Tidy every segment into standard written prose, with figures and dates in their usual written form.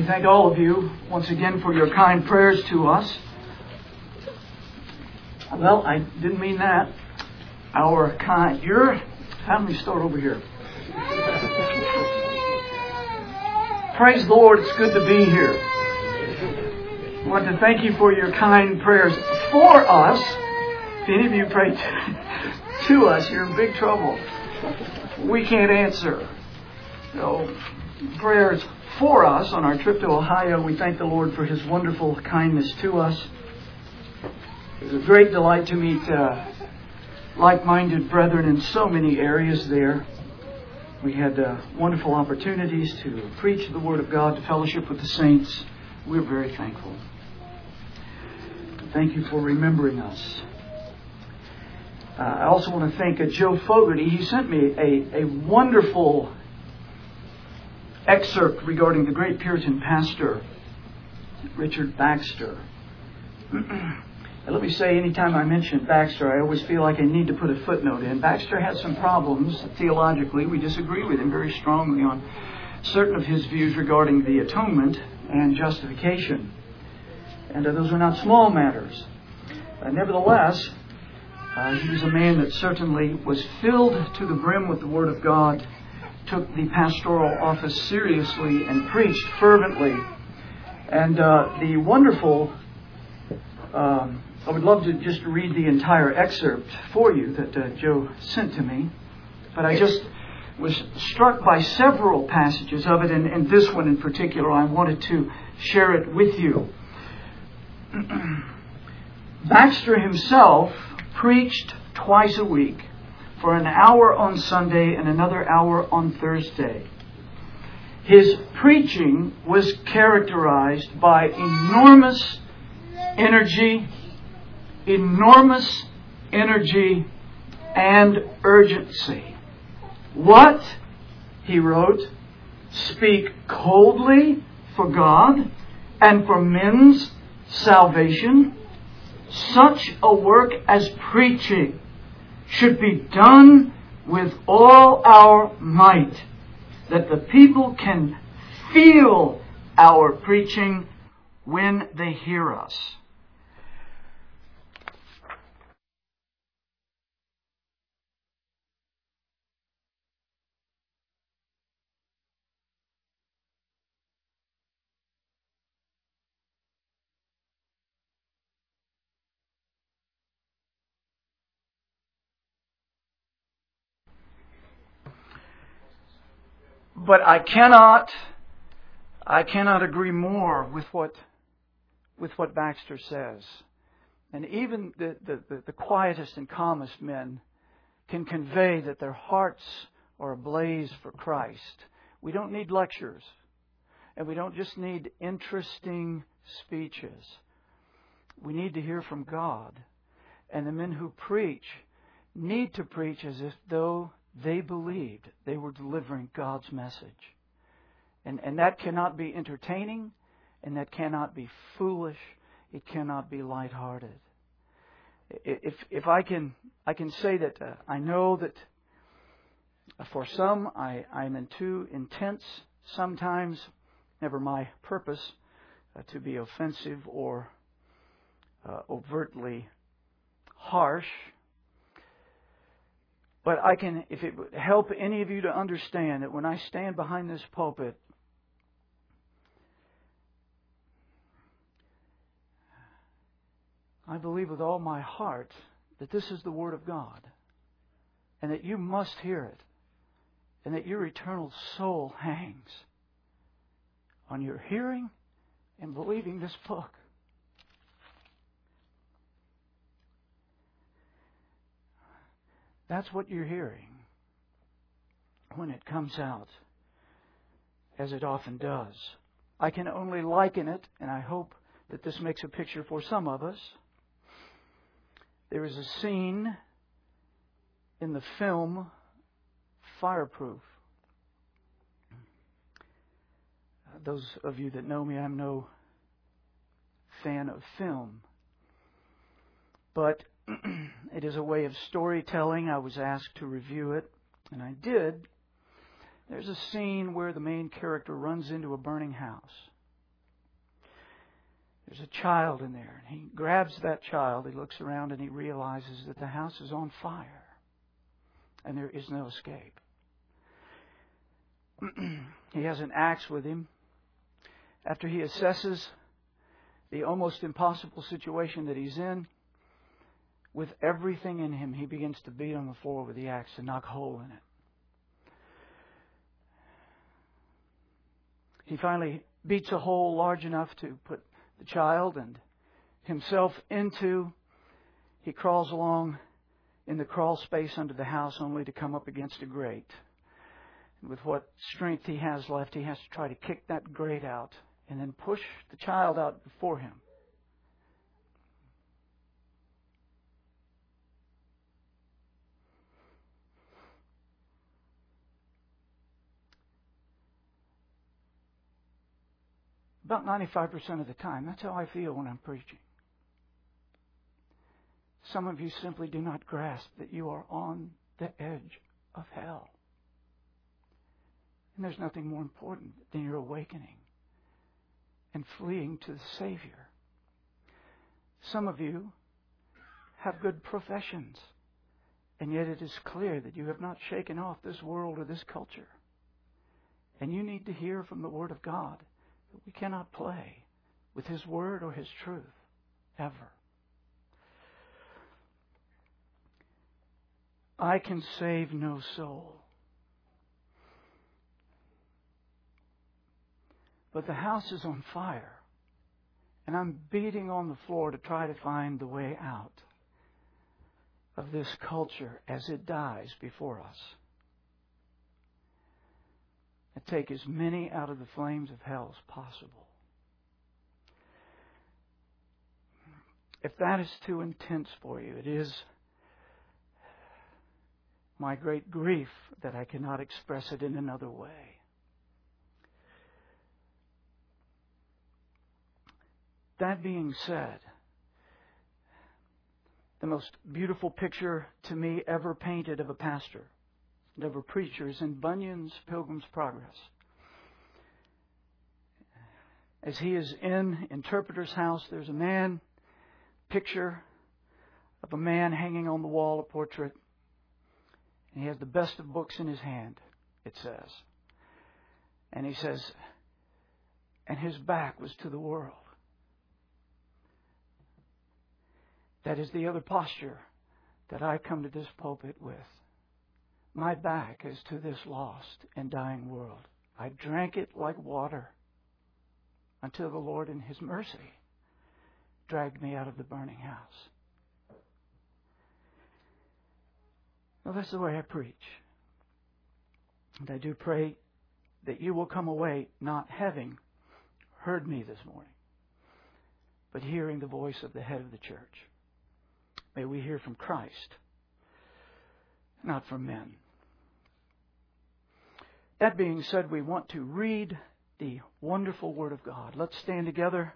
We thank all of you once again for your kind prayers to us. Well, I didn't mean that. How do we start over here? Praise the Lord, it's good to be here. I want to thank you for your kind prayers for us. If any of you pray to us, you're in big trouble. We can't answer. So, prayers for us on our trip to Ohio. We thank the Lord for His wonderful kindness to us. It was a great delight to meet like-minded brethren in so many areas there. We had wonderful opportunities to preach the Word of God, to fellowship with the saints. We're very thankful. Thank you for remembering us. I also want to thank Joe Fogarty. He sent me a wonderful excerpt regarding the great Puritan pastor, Richard Baxter. And let me say, anytime I mention Baxter, I always feel like I need to put a footnote in. Baxter had some problems theologically. We disagree with him very strongly on certain of his views regarding the atonement and justification. And those are not small matters. Nevertheless, he was a man that certainly was filled to the brim with the Word of God, took the pastoral office seriously, and preached fervently. And the wonderful... I would love to just read the entire excerpt for you that Joe sent to me. But I just was struck by several passages of it, and this one in particular, I wanted to share it with you. Baxter himself preached twice a week for an hour on Sunday and another hour on Thursday. His preaching was characterized by enormous energy and urgency. What, he wrote, speak coldly for God and for men's salvation? Such a work as preaching should be done with all our might, that the people can feel our preaching when they hear us. But I cannot agree more with what Baxter says. And even the quietest and calmest men can convey that their hearts are ablaze for Christ. We don't need lectures. And we don't just need interesting speeches. We need to hear from God. And the men who preach need to preach as if though they believed they were delivering God's message. And that cannot be entertaining, and that cannot be foolish. It cannot be lighthearted. If I can say that I know that for some I'm in too intense sometimes, never my purpose to be offensive or overtly harsh. But I can, if it would help any of you to understand that when I stand behind this pulpit, I believe with all my heart that this is the Word of God, and that you must hear it, and that your eternal soul hangs on your hearing and believing this book. That's what you're hearing when it comes out, as it often does. I can only liken it, and I hope that this makes a picture for some of us. There is a scene in the film Fireproof. Those of you that know me, I'm no fan of film. But it is a way of storytelling. I was asked to review it, and I did. There's a scene where the main character runs into a burning house. There's a child in there. And he grabs that child. He looks around and he realizes that the house is on fire. And there is no escape. He has an axe with him. After he assesses the almost impossible situation that he's in, with everything in him, he begins to beat on the floor with the axe and knock a hole in it. He finally beats a hole large enough to put the child and himself into. He crawls along in the crawl space under the house only to come up against a grate. And with what strength he has left, he has to try to kick that grate out and then push the child out before him. About 95% of the time, that's how I feel when I'm preaching. Some of you simply do not grasp that you are on the edge of hell. And there's nothing more important than your awakening and fleeing to the Savior. Some of you have good professions, and yet it is clear that you have not shaken off this world or this culture. And you need to hear from the Word of God that we cannot play with His Word or His truth, ever. I can save no soul. But the house is on fire, and I'm beating on the floor to try to find the way out of this culture as it dies before us. And take as many out of the flames of hell as possible. If that is too intense for you, it is my great grief that I cannot express it in another way. That being said, the most beautiful picture to me ever painted of a pastor and of a preacher is in Bunyan's Pilgrim's Progress. As he is in Interpreter's house, there's a picture of a man hanging on the wall, a portrait. And he has the best of books in his hand, it says. And he says, and his back was to the world. That is the other posture that I come to this pulpit with. My back is to this lost and dying world. I drank it like water until the Lord in His mercy dragged me out of the burning house. Well, that's the way I preach. And I do pray that you will come away not having heard me this morning, but hearing the voice of the head of the church. May we hear from Christ, not from men. That being said, we want to read the wonderful Word of God. Let's stand together.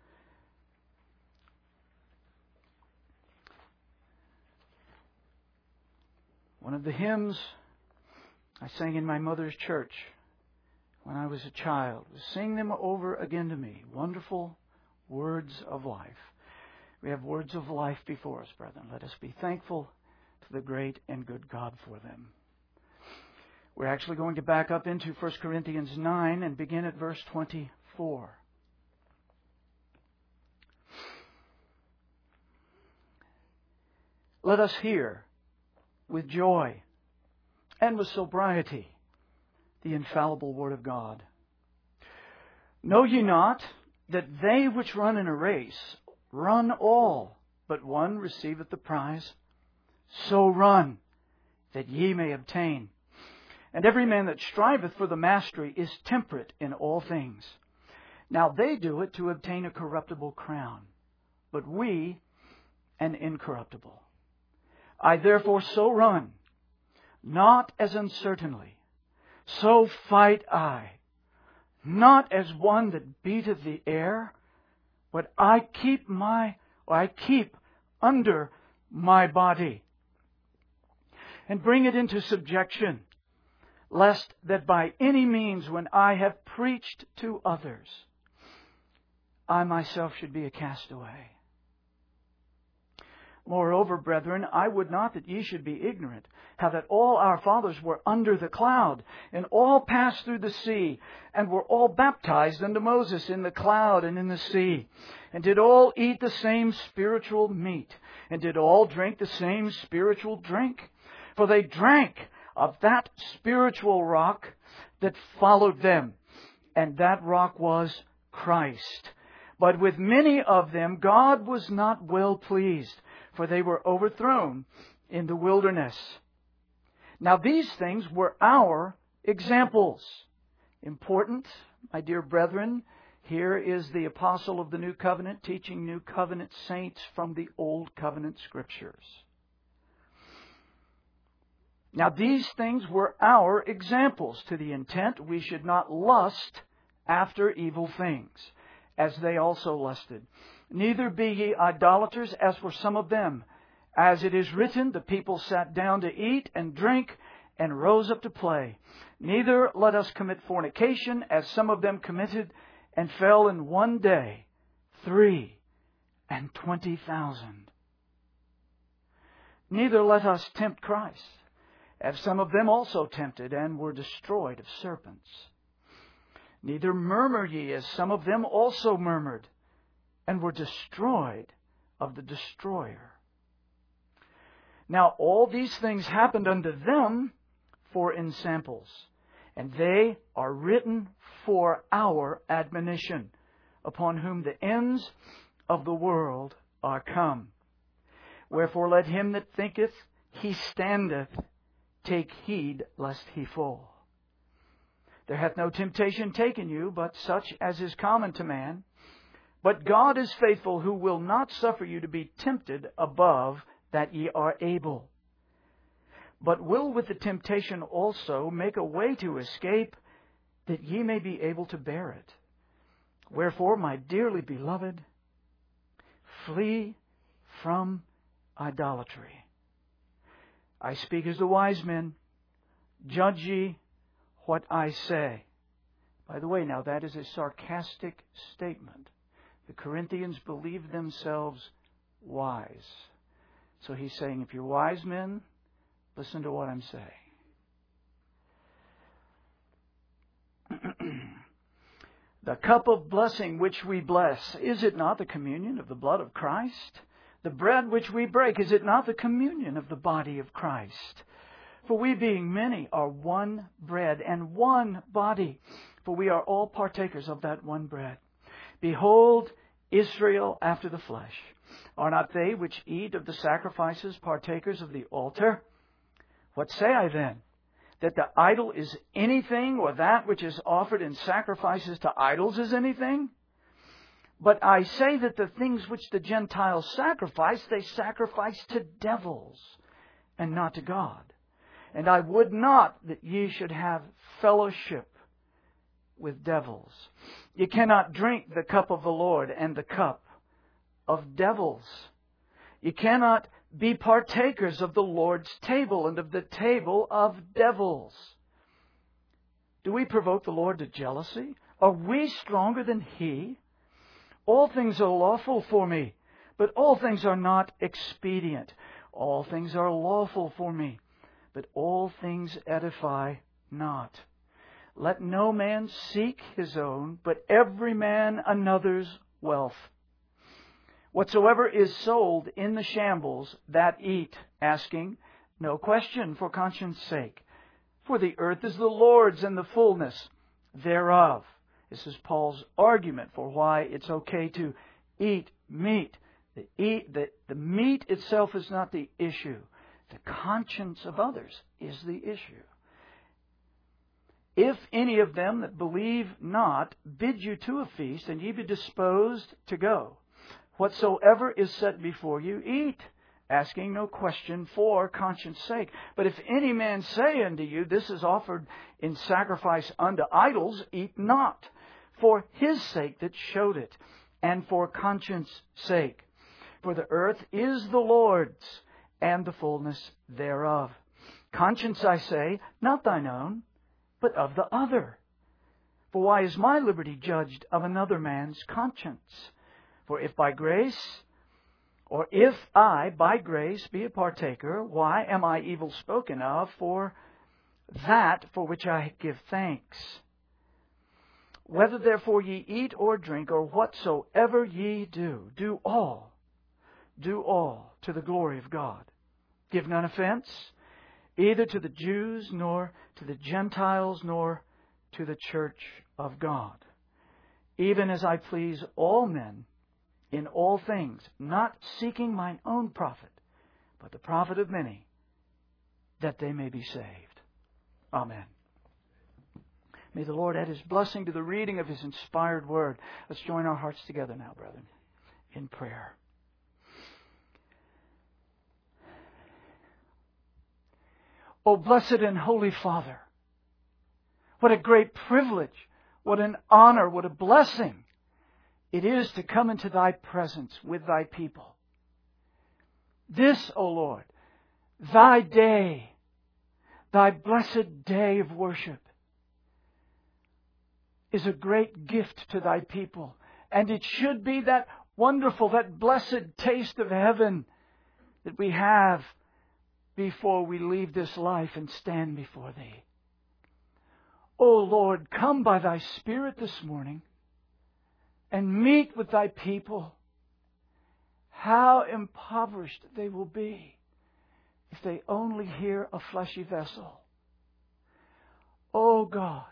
One of the hymns I sang in my mother's church when I was a child was "Sing them over again to me, wonderful words of life." We have words of life before us, brethren. Let us be thankful to the great and good God for them. We're actually going to back up into 1 Corinthians 9 and begin at verse 24. Let us hear with joy and with sobriety the infallible Word of God. Know ye not that they which run in a race run all, but one receiveth the prize? So run, that ye may obtain. And every man that striveth for the mastery is temperate in all things. Now they do it to obtain a corruptible crown, but we an incorruptible. I therefore so run, not as uncertainly, so fight I, not as one that beateth the air, but I keep under my body, and bring it into subjection, lest that by any means when I have preached to others, I myself should be a castaway. Moreover, brethren, I would not that ye should be ignorant, how that all our fathers were under the cloud, and all passed through the sea, and were all baptized unto Moses in the cloud and in the sea, and did all eat the same spiritual meat, and did all drink the same spiritual drink. For they drank of that spiritual rock that followed them, and that rock was Christ. But with many of them God was not well pleased, for they were overthrown in the wilderness. Now these things were our examples. Important, my dear brethren, here is the apostle of the New Covenant teaching New Covenant saints from the Old Covenant Scriptures. Now these things were our examples, to the intent we should not lust after evil things, as they also lusted. Neither be ye idolaters, as were some of them. As it is written, the people sat down to eat and drink, and rose up to play. Neither let us commit fornication, as some of them committed, and fell in one day 23,000. Neither let us tempt Christ, as some of them also tempted, and were destroyed of serpents. Neither murmur ye, as some of them also murmured, and were destroyed of the destroyer. Now all these things happened unto them for ensamples, and they are written for our admonition, upon whom the ends of the world are come. Wherefore let him that thinketh he standeth take heed lest he fall. There hath no temptation taken you, but such as is common to man. But God is faithful, who will not suffer you to be tempted above that ye are able, but will with the temptation also make a way to escape, that ye may be able to bear it. Wherefore, my dearly beloved, flee from idolatry. I speak as the wise men. Judge ye what I say. By the way, now that is a sarcastic statement. The Corinthians believed themselves wise. So he's saying, if you're wise men, listen to what I'm saying. The cup of blessing which we bless, is it not the communion of the blood of Christ? The bread which we break, is it not the communion of the body of Christ? For we being many are one bread and one body, for we are all partakers of that one bread. Behold, Israel after the flesh. Are not they which eat of the sacrifices partakers of the altar? What say I then? That the idol is anything, or that which is offered in sacrifices to idols is anything? But I say that the things which the Gentiles sacrifice, they sacrifice to devils, and not to God. And I would not that ye should have fellowship with devils. You cannot drink the cup of the Lord and the cup of devils. You cannot be partakers of the Lord's table and of the table of devils. Do we provoke the Lord to jealousy? Are we stronger than He? All things are lawful for me, but all things are not expedient. All things are lawful for me, but all things edify not. Let no man seek his own, but every man another's wealth. Whatsoever is sold in the shambles, that eat, asking no question for conscience sake. For the earth is the Lord's and the fullness thereof. This is Paul's argument for why it's okay to eat meat. The meat itself is not the issue. The conscience of others is the issue. If any of them that believe not bid you to a feast, and ye be disposed to go, whatsoever is set before you, eat, asking no question for conscience sake. But if any man say unto you, this is offered in sacrifice unto idols, eat not, for his sake that showed it, and for conscience sake. For the earth is the Lord's, and the fullness thereof. Conscience, I say, not thine own, but of the other. For why is my liberty judged of another man's conscience? For if by grace, or if I by grace be a partaker, why am I evil spoken of for that for which I give thanks? Whether therefore ye eat or drink, or whatsoever ye do, do all to the glory of God. Give none offense, either to the Jews, nor to the Gentiles, nor to the church of God. Even as I please all men in all things, not seeking mine own profit, but the profit of many, that they may be saved. Amen. May the Lord add His blessing to the reading of His inspired word. Let's join our hearts together now, brethren, in prayer. O blessed and holy Father, what a great privilege, what an honor, what a blessing it is to come into Thy presence with Thy people. This, O Lord, Thy day, Thy blessed day of worship, is a great gift to Thy people. And it should be that wonderful, that blessed taste of heaven that we have before we leave this life and stand before Thee. O Lord, come by Thy Spirit this morning and meet with Thy people. How impoverished they will be if they only hear a fleshy vessel. O God,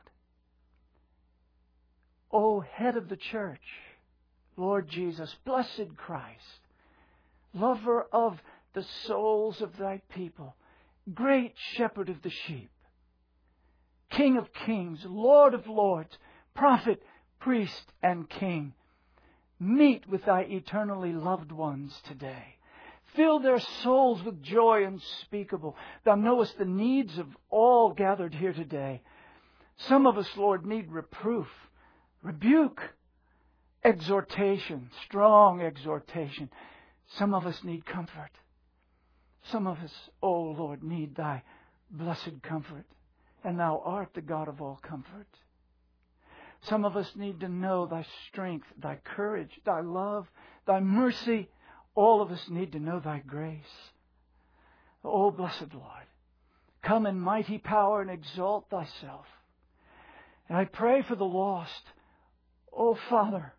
O Head of the Church, Lord Jesus, blessed Christ, lover of the souls of Thy people, great Shepherd of the sheep, King of kings, Lord of lords, prophet, priest, and king, meet with Thy eternally loved ones today. Fill their souls with joy unspeakable. Thou knowest the needs of all gathered here today. Some of us, Lord, need reproof, rebuke, exhortation, strong exhortation. Some of us need comfort. Some of us, O Lord, need Thy blessed comfort. And Thou art the God of all comfort. Some of us need to know Thy strength, Thy courage, Thy love, Thy mercy. All of us need to know Thy grace. O blessed Lord, come in mighty power and exalt Thyself. And I pray for the lost. O Father,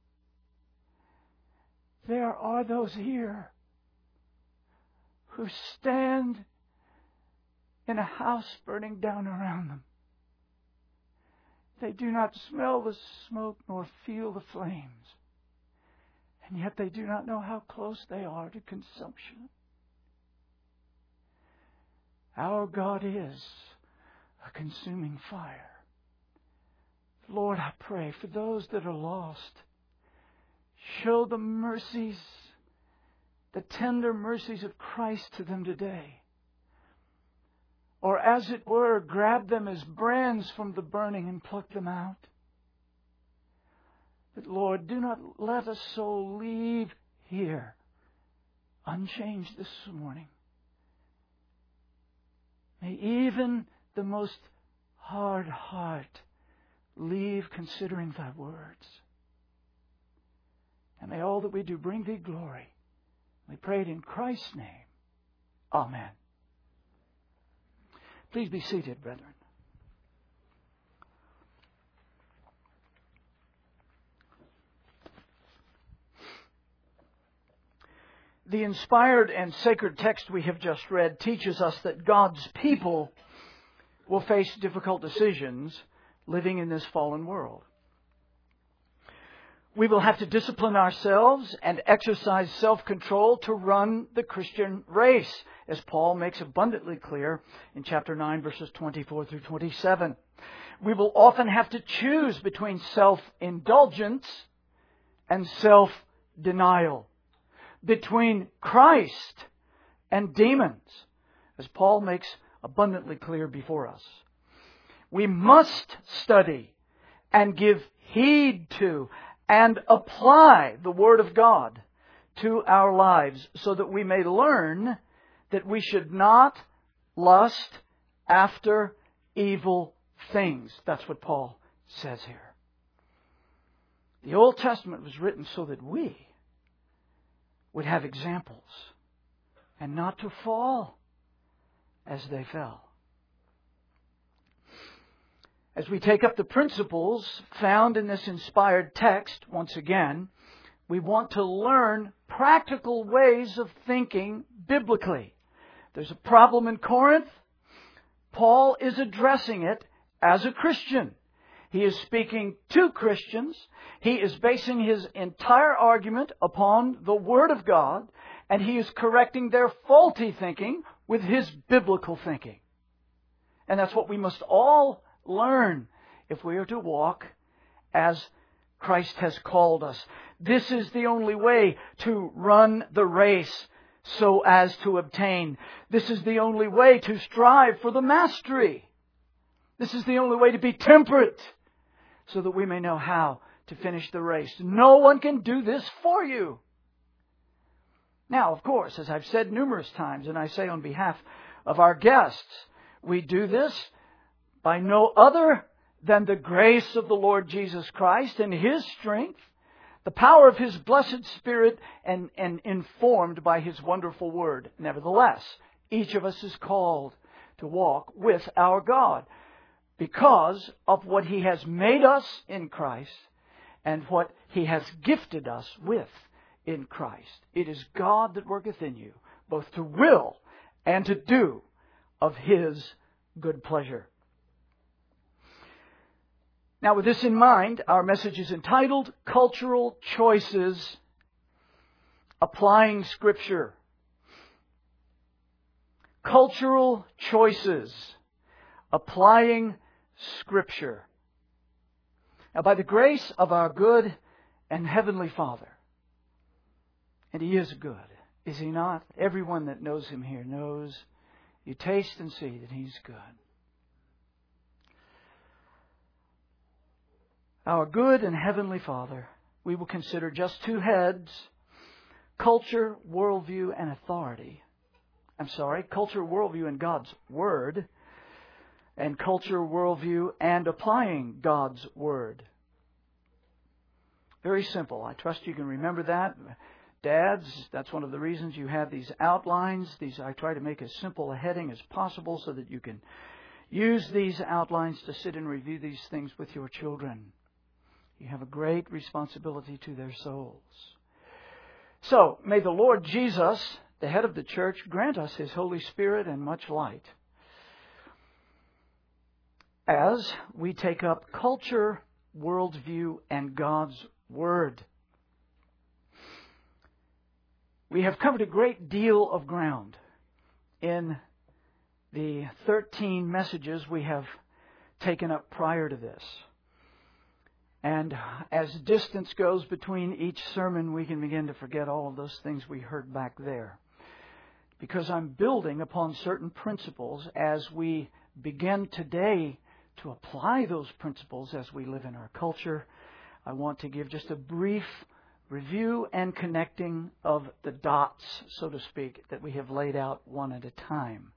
there are those here who stand in a house burning down around them. They do not smell the smoke nor feel the flames. And yet they do not know how close they are to consumption. Our God is a consuming fire. Lord, I pray for those that are lost. Show the mercies, the tender mercies of Christ to them today. Or as it were, grab them as brands from the burning and pluck them out. But Lord, do not let a soul leave here unchanged this morning. May even the most hard heart leave considering Thy words. And may all that we do bring Thee glory. We pray it in Christ's name. Amen. Please be seated, brethren. The inspired and sacred text we have just read teaches us that God's people will face difficult decisions living in this fallen world. We will have to discipline ourselves and exercise self-control to run the Christian race, as Paul makes abundantly clear in chapter 9, verses 24 through 27. We will often have to choose between self-indulgence and self-denial, between Christ and demons, as Paul makes abundantly clear before us. We must study and give heed to and apply the Word of God to our lives so that we may learn that we should not lust after evil things. That's what Paul says here. The Old Testament was written so that we would have examples and not to fall as they fell. As we take up the principles found in this inspired text, once again, we want to learn practical ways of thinking biblically. There's a problem in Corinth. Paul is addressing it as a Christian. He is speaking to Christians. He is basing his entire argument upon the Word of God, and he is correcting their faulty thinking with his biblical thinking. And that's what we must all learn if we are to walk as Christ has called us. This is the only way to run the race so as to obtain. This is the only way to strive for the mastery. This is the only way to be temperate so that we may know how to finish the race. No one can do this for you. Now, of course, as I've said numerous times, and I say on behalf of our guests, we do this by no other than the grace of the Lord Jesus Christ and His strength, the power of His blessed Spirit, and informed by His wonderful Word. Nevertheless, each of us is called to walk with our God because of what He has made us in Christ and what He has gifted us with in Christ. It is God that worketh in you, both to will and to do of His good pleasure. Now, with this in mind, our message is entitled Cultural Choices, Applying Scripture. Cultural Choices, Applying Scripture. Now, by the grace of our good and Heavenly Father, and He is good, is He not? Everyone that knows Him here knows. You taste and see that He's good. Our good and Heavenly Father, we will consider just two heads: culture, worldview, and authority. Culture, worldview, and God's Word, and culture, worldview, and applying God's Word. Very simple. I trust you can remember that. Dads, that's one of the reasons you have these outlines. I try to make as simple a heading as possible so that you can use these outlines to sit and review these things with your children. You have a great responsibility to their souls. So, may the Lord Jesus, the head of the church, grant us His Holy Spirit and much light as we take up culture, worldview, and God's Word. We have covered a great deal of ground in the 13 messages we have taken up prior to this. And as distance goes between each sermon, we can begin to forget all of those things we heard back there. Because I'm building upon certain principles as we begin today to apply those principles as we live in our culture. I want to give just a brief review and connecting of the dots, so to speak, that we have laid out one at a time.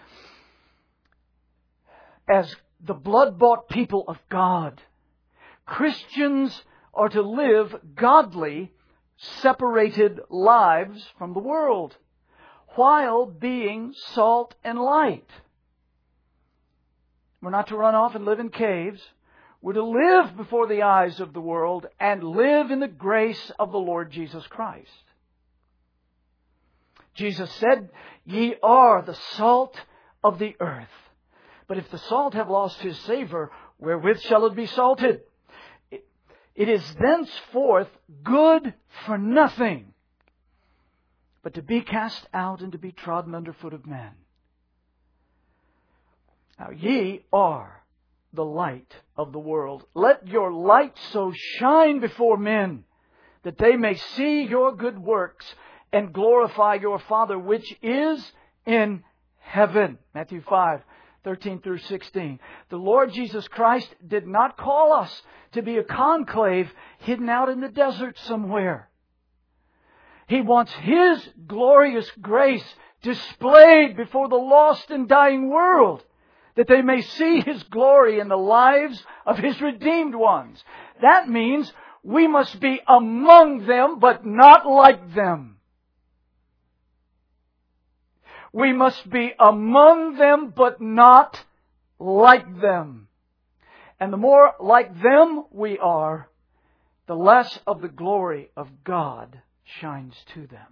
As the blood-bought people of God, Christians are to live godly, separated lives from the world, while being salt and light. We're not to run off and live in caves. We're to live before the eyes of the world and live in the grace of the Lord Jesus Christ. Jesus said, "Ye are the salt of the earth. But if the salt have lost his savor, wherewith shall it be salted? It is thenceforth good for nothing, but to be cast out and to be trodden under foot of men. Now ye are the light of the world. Let your light so shine before men, that they may see your good works and glorify your Father which is in heaven." Matthew 5:13 through 16. The Lord Jesus Christ did not call us to be a conclave hidden out in the desert somewhere. He wants His glorious grace displayed before the lost and dying world, that they may see His glory in the lives of His redeemed ones. That means we must be among them, but not like them. We must be among them, but not like them. And the more like them we are, the less of the glory of God shines to them.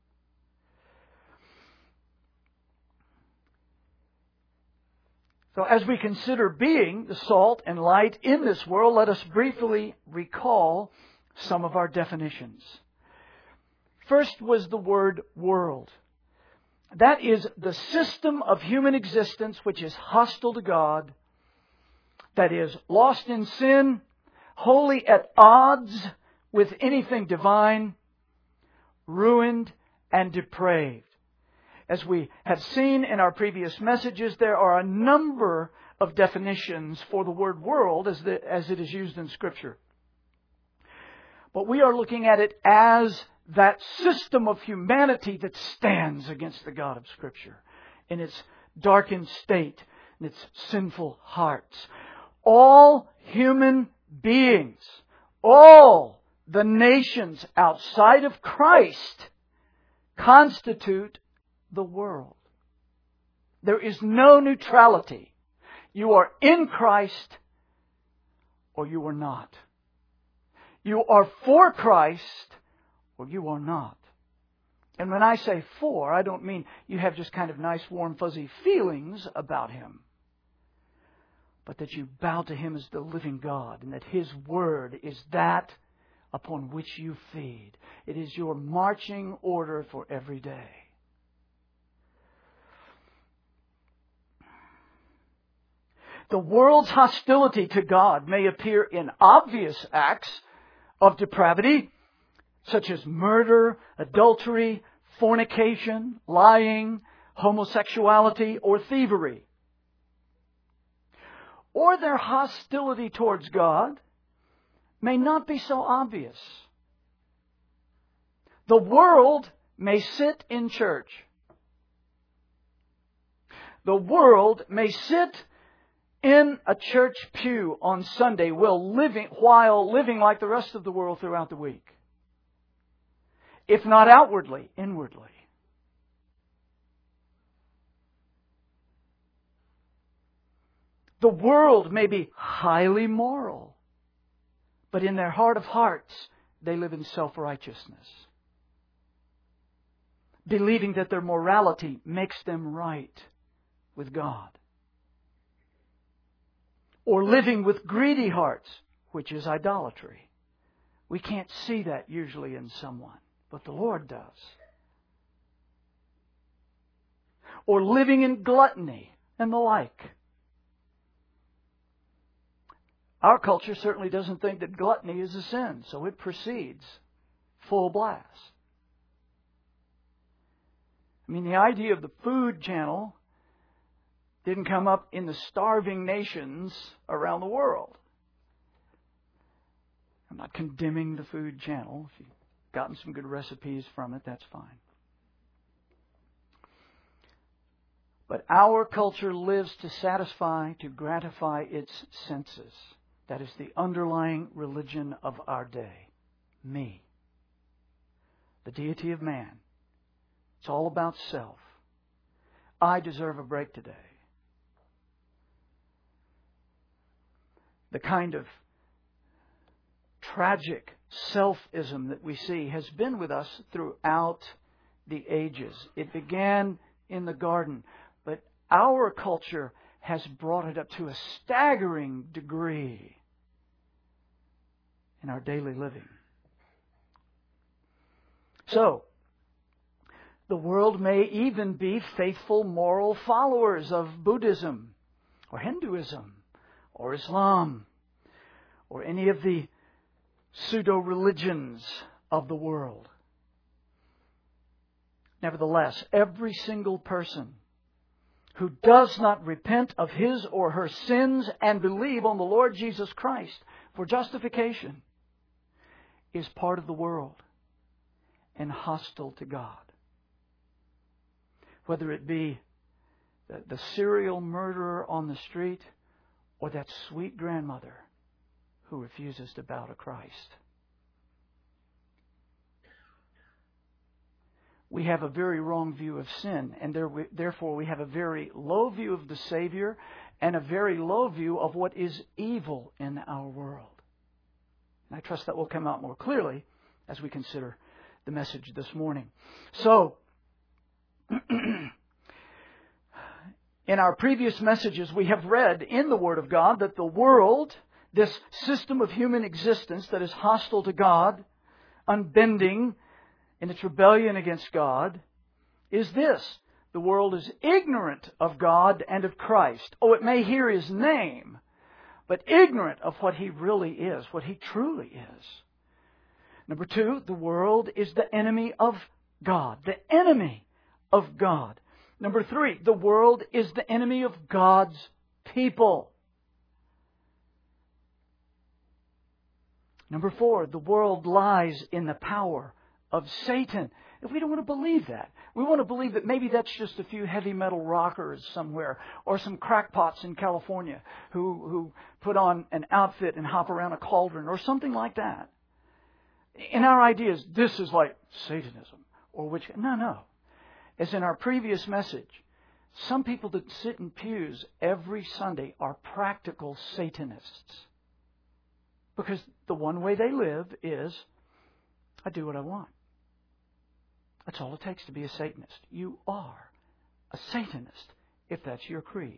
So as we consider being the salt and light in this world, let us briefly recall some of our definitions. First was the word world. That is the system of human existence which is hostile to God, that is lost in sin, wholly at odds with anything divine, ruined and depraved. As we have seen in our previous messages, there are a number of definitions for the word world as it is used in Scripture. But we are looking at it as that system of humanity that stands against the God of Scripture in its darkened state, in its sinful hearts. All human beings, all the nations outside of Christ constitute the world. There is no neutrality. You are in Christ or you are not. You are for Christ or you are not. And when I say for, I don't mean you have just kind of nice, warm, fuzzy feelings about Him, but that you bow to Him as the living God and that His Word is that upon which you feed. It is your marching order for every day. The world's hostility to God may appear in obvious acts of depravity, such as murder, adultery, fornication, lying, homosexuality, or thievery. Or their hostility towards God may not be so obvious. The world may sit in church. The world may sit in a church pew on Sunday while living like the rest of the world throughout the week. If not outwardly, inwardly. The world may be highly moral, but in their heart of hearts, they live in self-righteousness, believing that their morality makes them right with God. Or living with greedy hearts, which is idolatry. We can't see that usually in someone, but the Lord does. Or living in gluttony and the like. Our culture certainly doesn't think that gluttony is a sin, so it proceeds full blast. I mean, the idea of the food channel didn't come up in the starving nations around the world. I'm not condemning the food channel. If you've gotten some good recipes from it, that's fine. But our culture lives to satisfy, to gratify its senses. That is the underlying religion of our day. Me. The deity of man. It's all about self. I deserve a break today. The kind of tragic selfism that we see has been with us throughout the ages. It began in the garden, but our culture has brought it up to a staggering degree in our daily living. So, the world may even be faithful moral followers of Buddhism or Hinduism or Islam, or any of the pseudo-religions of the world. Nevertheless, every single person who does not repent of his or her sins and believe on the Lord Jesus Christ for justification is part of the world and hostile to God. Whether it be the serial murderer on the street, or that sweet grandmother who refuses to bow to Christ. We have a very wrong view of sin, and therefore we have a very low view of the Savior and a very low view of what is evil in our world. And I trust that will come out more clearly as we consider the message this morning. So, in our previous messages, we have read in the Word of God that the world, this system of human existence that is hostile to God, unbending in its rebellion against God, is this. The world is ignorant of God and of Christ. Oh, it may hear His name, but ignorant of what He really is, what He truly is. Number two, the world is the enemy of God. The enemy of God. Number three, the world is the enemy of God's people. Number four, the world lies in the power of Satan. If we don't want to believe that, we want to believe that maybe that's just a few heavy metal rockers somewhere, or some crackpots in California who put on an outfit and hop around a cauldron, or something like that. In our ideas, this is like Satanism, or which... No. As in our previous message, some people that sit in pews every Sunday are practical Satanists. Because the one way they live is, I do what I want. That's all it takes to be a Satanist. You are a Satanist if that's your creed.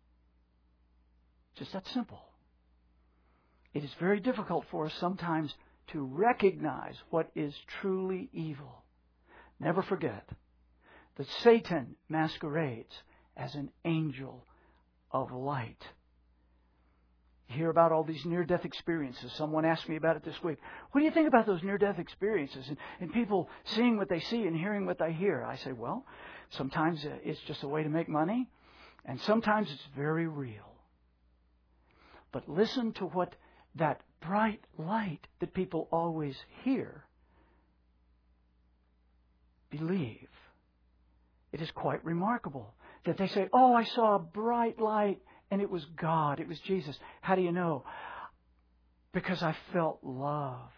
Just that simple. It is very difficult for us sometimes to recognize what is truly evil. Never forget that Satan masquerades as an angel of light. You hear about all these near-death experiences. Someone asked me about it this week. What do you think about those near-death experiences and people seeing what they see and hearing what they hear? I say, well, sometimes it's just a way to make money, and sometimes it's very real. But listen to what that bright light that people always hear believe. It is quite remarkable that they say, oh, I saw a bright light and it was God, it was Jesus. How do you know? Because I felt love.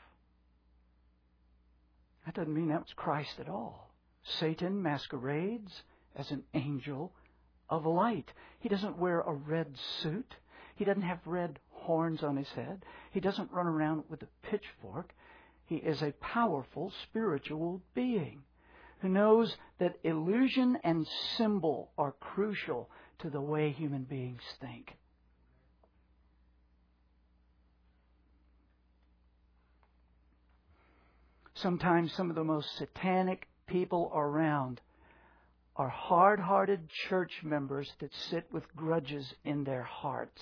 That doesn't mean that was Christ at all. Satan masquerades as an angel of light. He doesn't wear a red suit. He doesn't have red horns on his head. He doesn't run around with a pitchfork. He is a powerful spiritual being who knows that illusion and symbol are crucial to the way human beings think. Sometimes some of the most satanic people around are hard-hearted church members that sit with grudges in their hearts.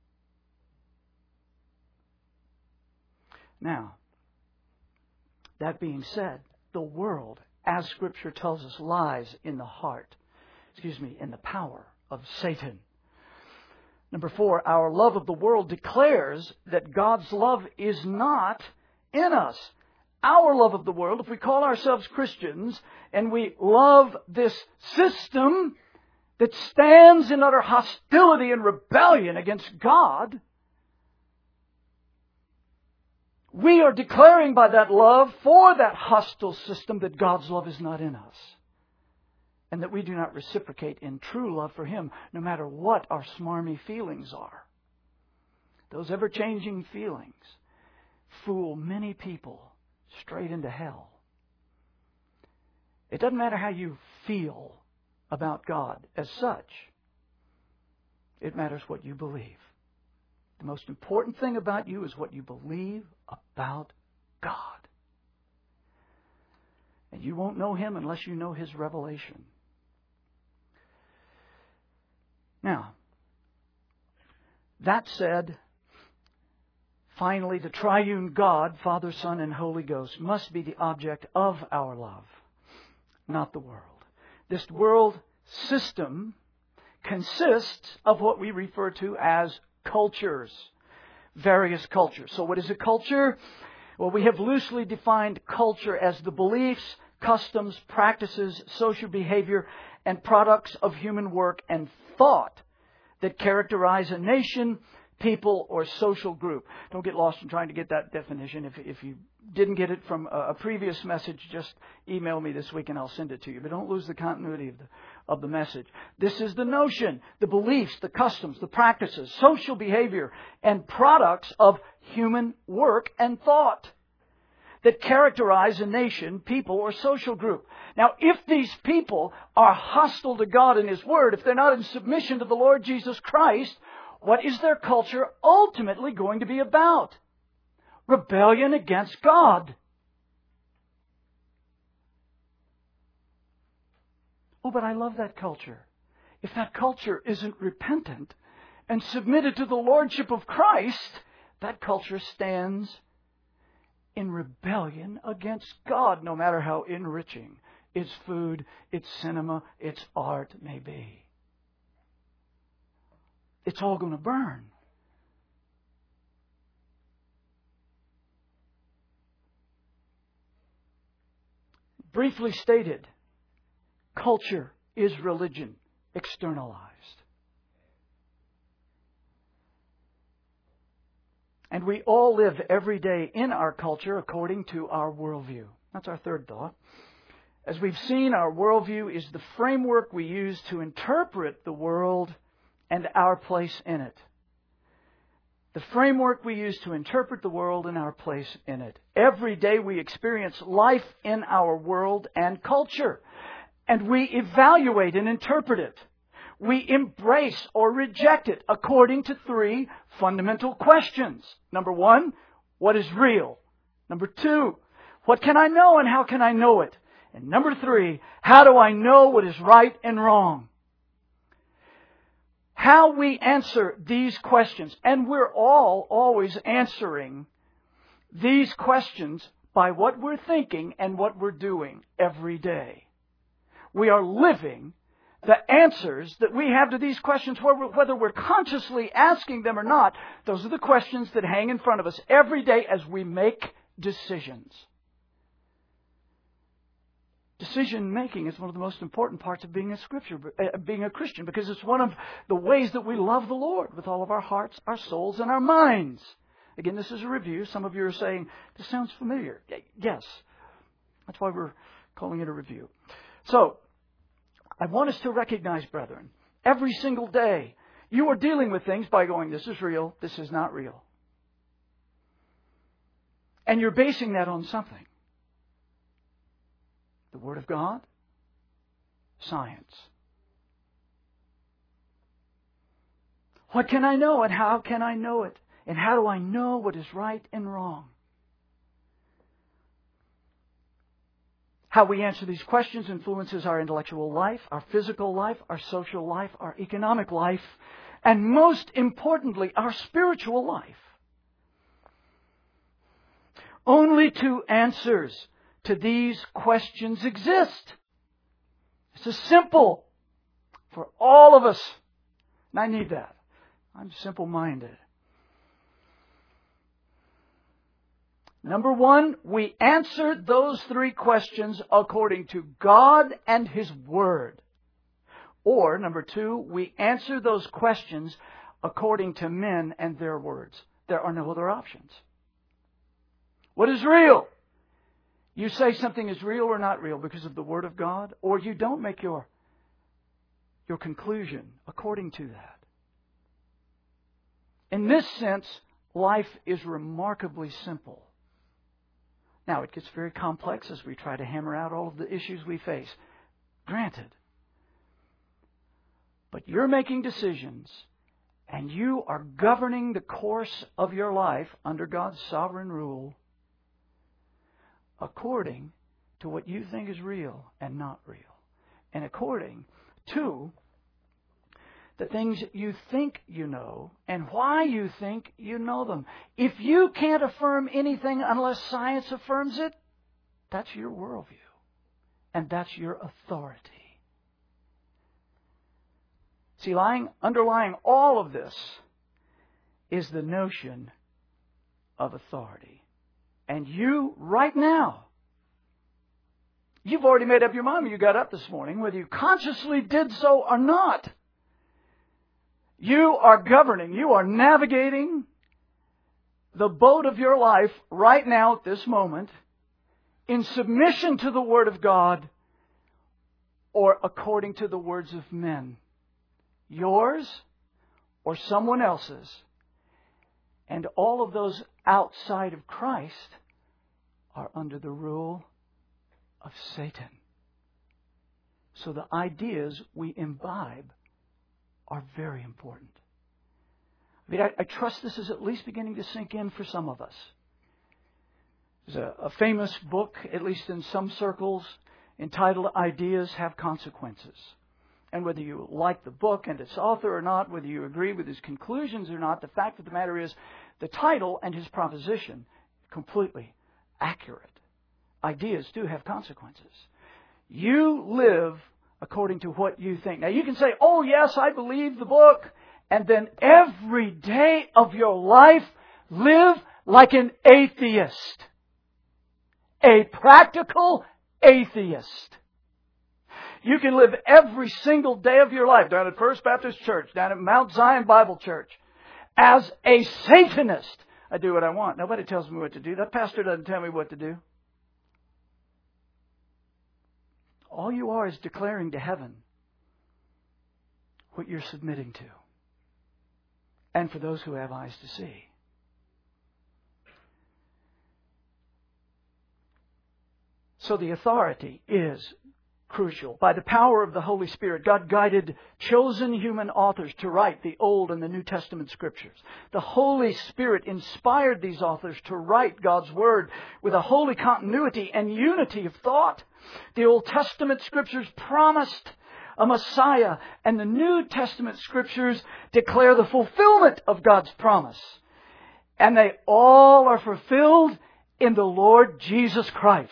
Now, that being said, the world, as Scripture tells us, lies in the in the power of Satan. Number four, our love of the world declares that God's love is not in us. Our love of the world, if we call ourselves Christians and we love this system that stands in utter hostility and rebellion against God, we are declaring by that love for that hostile system that God's love is not in us. And that we do not reciprocate in true love for Him, no matter what our smarmy feelings are. Those ever-changing feelings fool many people straight into hell. It doesn't matter how you feel about God as such. It matters what you believe. The most important thing about you is what you believe about God. And you won't know Him unless you know His revelation. Now, that said, finally, the triune God, Father, Son, and Holy Ghost, must be the object of our love, not the world. This world system consists of what we refer to as cultures, various cultures. So what is a culture? Well, we have loosely defined culture as the beliefs, customs, practices, social behavior, and products of human work and thought that characterize a nation, people, or social group. Don't get lost in trying to get that definition. If you didn't get it from a previous message, just email me this week and I'll send it to you. But don't lose the continuity of the message. This is the notion, the beliefs, the customs, the practices, social behavior, and products of human work and thought that characterize a nation, people, or social group. Now, if these people are hostile to God and His Word, if they're not in submission to the Lord Jesus Christ, what is their culture ultimately going to be about? Rebellion against God. Oh, but I love that culture. If that culture isn't repentant and submitted to the Lordship of Christ, that culture stands in rebellion against God, no matter how enriching its food, its cinema, its art may be. It's all going to burn. Briefly stated, culture is religion externalized. And we all live every day in our culture according to our worldview. That's our third thought. As we've seen, our worldview is the framework we use to interpret the world and our place in it. The framework we use to interpret the world and our place in it. Every day we experience life in our world and culture. And we evaluate and interpret it. We embrace or reject it according to three fundamental questions. Number one, what is real? Number two, what can I know and how can I know it? And number three, how do I know what is right and wrong? How we answer these questions, and we're all always answering these questions by what we're thinking and what we're doing every day. We are living the answers that we have to these questions, whether we're consciously asking them or not. Those are the questions that hang in front of us every day as we make decisions. Decision making is one of the most important parts of being a Christian, because it's one of the ways that we love the Lord with all of our hearts, our souls, and our minds. Again, this is a review. Some of you are saying, this sounds familiar. Yes. That's why we're calling it a review. So, I want us to recognize, brethren, every single day, you are dealing with things by going, this is real, this is not real. And you're basing that on something. The Word of God, science. What can I know and how can I know it? And how do I know what is right and wrong? How we answer these questions influences our intellectual life, our physical life, our social life, our economic life, and most importantly, our spiritual life. Only two answers to these questions exist. It's as simple for all of us. And I need that. I'm simple-minded. Number one, we answer those three questions according to God and His Word. Or, number two, we answer those questions according to men and their words. There are no other options. What is real? You say something is real or not real because of the Word of God, or you don't make your conclusion according to that. In this sense, life is remarkably simple. Now, it gets very complex as we try to hammer out all of the issues we face. Granted. But you're making decisions, and you are governing the course of your life under God's sovereign rule according to what you think is real and not real. And according to the things you think you know and why you think you know them. If you can't affirm anything unless science affirms it, that's your worldview. And that's your authority. See, underlying all of this is the notion of authority. And you, right now, You've already made up your mind when you got up this morning, whether you consciously did so or not. You are governing, you are navigating the boat of your life right now at this moment in submission to the Word of God or according to the words of men. Yours or someone else's. And all of those outside of Christ are under the rule of Satan. So the ideas we imbibe are very important. I trust this is at least beginning to sink in for some of us. There's a famous book, at least in some circles, entitled Ideas Have Consequences. And whether you like the book and its author or not, whether you agree with his conclusions or not, the fact of the matter is the title and his proposition completely accurate. Ideas do have consequences. You live according to what you think. Now you can say, oh yes, I believe the book, and then every day of your life live like an atheist. A practical atheist. You can live every single day of your life down at First Baptist Church, down at Mount Zion Bible Church, as a Satanist. I do what I want. Nobody tells me what to do. That pastor doesn't tell me what to do. All you are is declaring to heaven what you're submitting to. And for those who have eyes to see. So the authority is crucial. By the power of the Holy Spirit, God guided chosen human authors to write the Old and the New Testament Scriptures. The Holy Spirit inspired these authors to write God's Word with a holy continuity and unity of thought. The Old Testament Scriptures promised a Messiah, and the New Testament Scriptures declare the fulfillment of God's promise. And they all are fulfilled in the Lord Jesus Christ.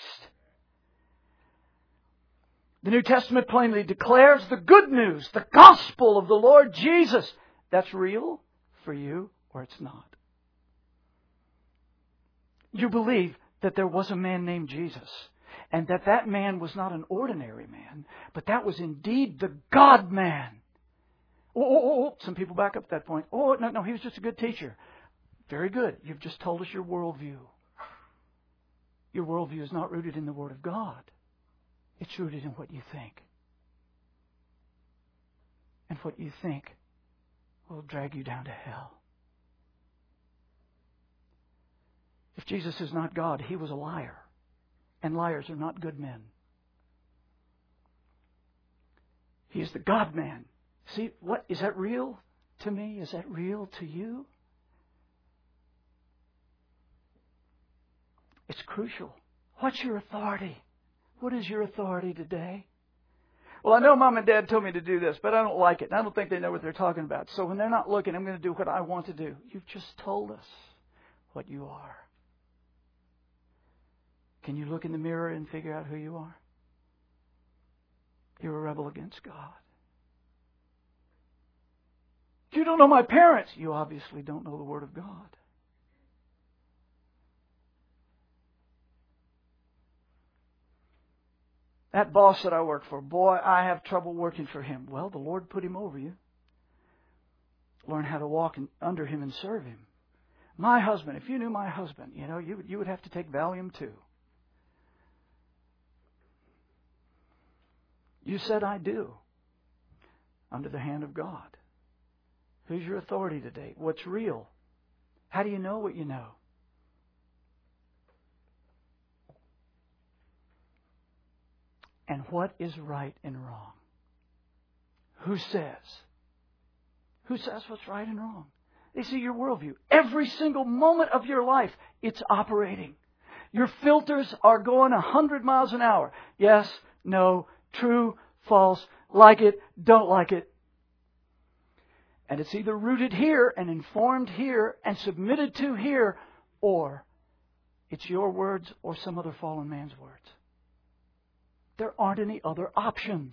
The New Testament plainly declares the good news, the gospel of the Lord Jesus. That's real for you or it's not. You believe that there was a man named Jesus and that man was not an ordinary man, but that was indeed the God-man. Some people back up at that point. No, he was just a good teacher. Very good. You've just told us your worldview. Your worldview is not rooted in the Word of God. It's rooted in what you think. And what you think will drag you down to hell. If Jesus is not God, He was a liar. And liars are not good men. He is the God-man. See, what is that real to me? Is that real to you? It's crucial. What's your authority? What is your authority today? Well, I know Mom and Dad told me to do this, but I don't like it. And I don't think they know what they're talking about. So when they're not looking, I'm going to do what I want to do. You've just told us what you are. Can you look in the mirror and figure out who you are? You're a rebel against God. You don't know my parents. You obviously don't know the Word of God. That boss that I work for, boy, I have trouble working for him. Well, the Lord put him over you. Learn how to walk under him and serve him. My husband, if you knew my husband, you would have to take Valium too. You said I do. Under the hand of God. Who's your authority today? What's real? How do you know what you know? And what is right and wrong? Who says? Who says what's right and wrong? They see your worldview. Every single moment of your life, it's operating. Your filters are going 100 miles an hour. Yes, no, true, false, like it, don't like it. And it's either rooted here and informed here and submitted to here, or it's your words or some other fallen man's words. There aren't any other options.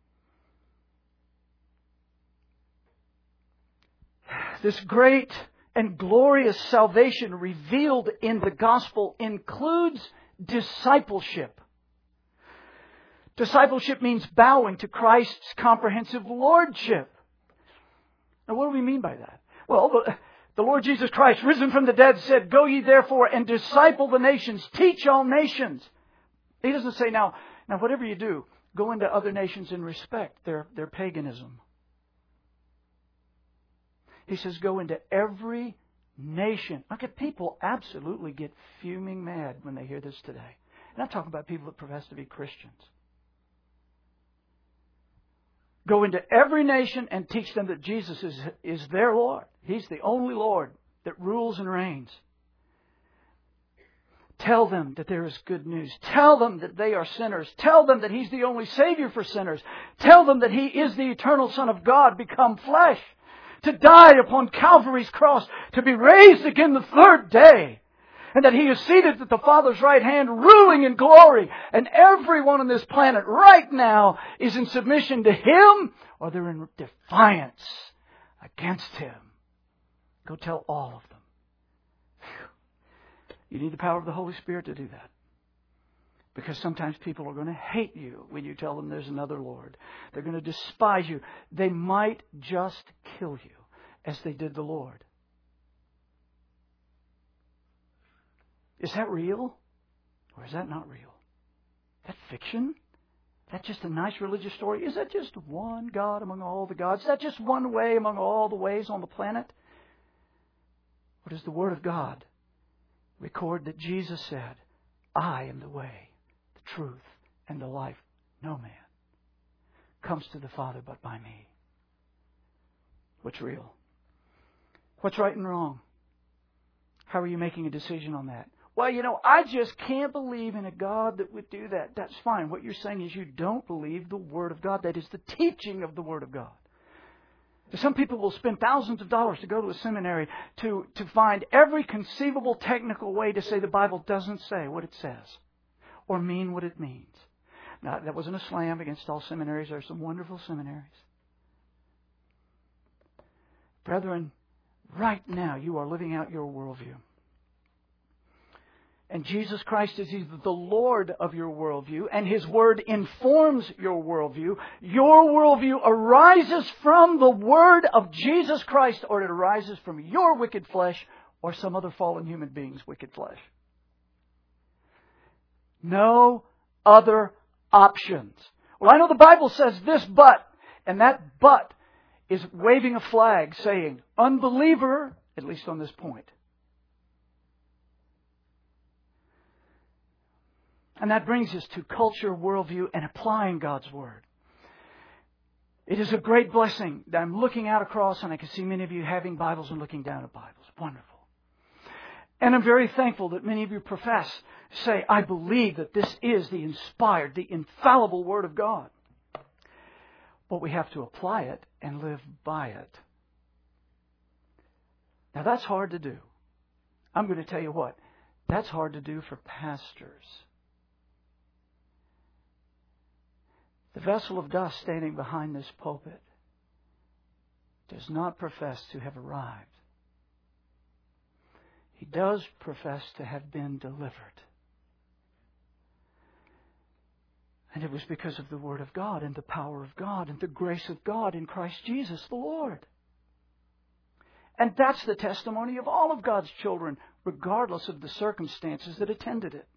This great and glorious salvation revealed in the gospel includes discipleship. Discipleship means bowing to Christ's comprehensive lordship. Now, what do we mean by that? Well, the Lord Jesus Christ, risen from the dead, said, "Go ye therefore and disciple the nations, teach all nations." He doesn't say, now whatever you do, go into other nations and respect their paganism. He says, go into every nation. Okay, people absolutely get fuming mad when they hear this today. And I'm talking about people that profess to be Christians. Go into every nation and teach them that Jesus is their Lord. He's the only Lord that rules and reigns. Tell them that there is good news. Tell them that they are sinners. Tell them that He's the only Savior for sinners. Tell them that He is the eternal Son of God become flesh, to die upon Calvary's cross, to be raised again the third day, and that He is seated at the Father's right hand, ruling in glory, and everyone on this planet right now is in submission to Him, or they're in defiance against Him. Go tell all of them. You need the power of the Holy Spirit to do that. Because sometimes people are going to hate you when you tell them there's another Lord. They're going to despise you. They might just kill you as they did the Lord. Is that real? Or is that not real? Is that fiction? Is that just a nice religious story? Is that just one God among all the gods? Is that just one way among all the ways on the planet? Or does the Word of God record that Jesus said, "I am the way, the truth, and the life. No man comes to the Father but by me"? What's real? What's right and wrong? How are you making a decision on that? Well, I just can't believe in a God that would do that. That's fine. What you're saying is you don't believe the Word of God. That is the teaching of the Word of God. Some people will spend thousands of dollars to go to a seminary to find every conceivable technical way to say the Bible doesn't say what it says or mean what it means. Now, that wasn't a slam against all seminaries. There are some wonderful seminaries. Brethren, right now you are living out your worldview. And Jesus Christ is either the Lord of your worldview, and His Word informs your worldview. Your worldview arises from the Word of Jesus Christ, or it arises from your wicked flesh or some other fallen human being's wicked flesh. No other options. Well, I know the Bible says this, but, and that but is waving a flag saying, unbeliever, at least on this point. And that brings us to culture, worldview, and applying God's Word. It is a great blessing that I'm looking out across, and I can see many of you having Bibles and looking down at Bibles. Wonderful. And I'm very thankful that many of you say, I believe that this is the inspired, the infallible Word of God. But we have to apply it and live by it. Now that's hard to do. I'm going to tell you what, that's hard to do for pastors. The vessel of dust standing behind this pulpit does not profess to have arrived. He does profess to have been delivered. And it was because of the Word of God and the power of God and the grace of God in Christ Jesus the Lord. And that's the testimony of all of God's children, regardless of the circumstances that attended it.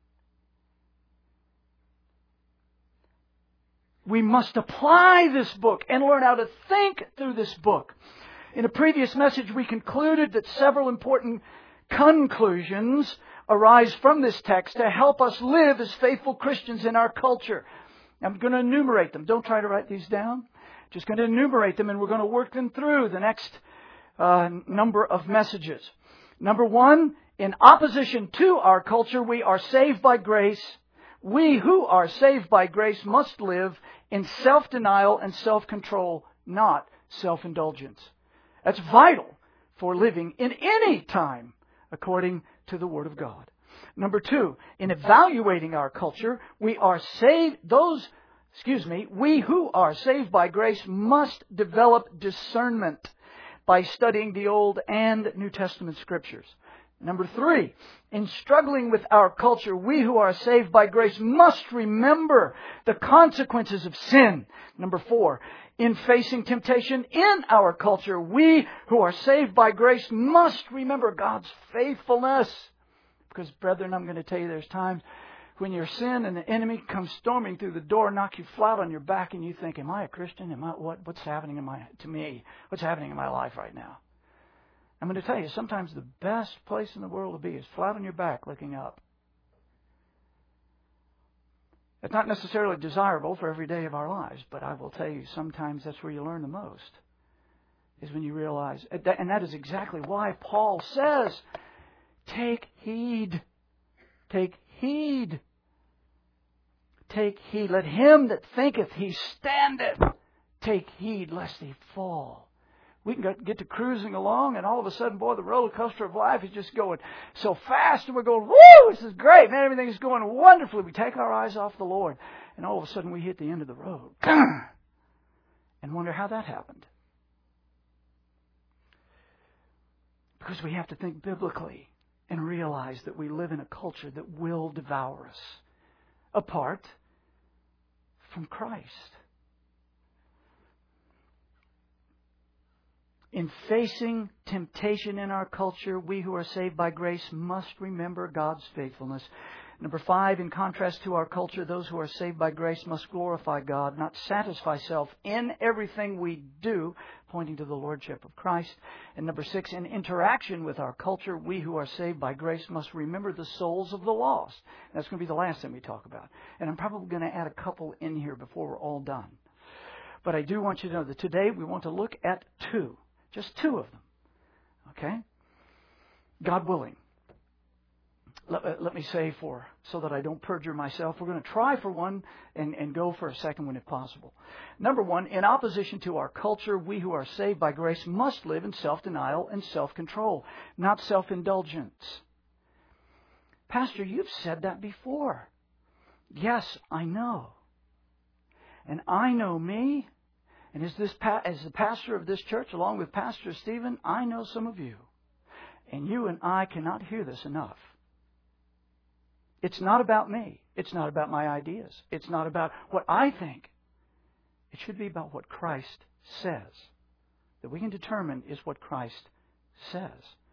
We must apply this book and learn how to think through this book. In a previous message, we concluded that several important conclusions arise from this text to help us live as faithful Christians in our culture. I'm going to enumerate them. Don't try to write these down. Just going to enumerate them, and we're going to work them through the next number of messages. Number one, in opposition to our culture, we are saved by grace. We who are saved by grace must live in self-denial and self-control, not self-indulgence. That's vital for living in any time according to the Word of God. Number two, in evaluating our culture, we who are saved by grace must develop discernment. by studying the Old and New Testament Scriptures. Number 3, in struggling with our culture, we who are saved by grace must remember the consequences of sin. Number 4, in facing temptation in our culture, we who are saved by grace must remember God's faithfulness. Because, brethren, I'm going to tell you there's times when your sin and the enemy comes storming through the door, knock you flat on your back, and you think, am I a Christian? What's happening to me? What's happening in my life right now? I'm going to tell you, sometimes the best place in the world to be is flat on your back looking up. It's not necessarily desirable for every day of our lives, but I will tell you, sometimes that's where you learn the most, is when you realize, and that is exactly why Paul says, take heed. Take heed. Take heed. Let him that thinketh he standeth take heed lest he fall. We can get to cruising along, and all of a sudden, boy, the roller coaster of life is just going so fast, and we're going, woo, this is great, man, everything is going wonderfully. We take our eyes off the Lord, and all of a sudden we hit the end of the road and wonder how that happened. Because we have to think biblically and realize that we live in a culture that will devour us apart from Christ. In facing temptation in our culture, we who are saved by grace must remember God's faithfulness. Number 5, in contrast to our culture, those who are saved by grace must glorify God, not satisfy self in everything we do, pointing to the Lordship of Christ. And number 6, in interaction with our culture, we who are saved by grace must remember the souls of the lost. That's going to be the last thing we talk about. And I'm probably going to add a couple in here before we're all done. But I do want you to know that today we want to look at 2. Just 2 of them. Okay? God willing. Let me say so that I don't perjure myself, we're going to try for one and go for a second one if possible. Number 1, in opposition to our culture, we who are saved by grace must live in self-denial and self-control, not self-indulgence. Pastor, you've said that before. Yes, I know. And I know me. And as the pastor of this church, along with Pastor Stephen, I know some of you. And you and I cannot hear this enough. It's not about me. It's not about my ideas. It's not about what I think. It should be about what Christ says. That we can determine is what Christ says.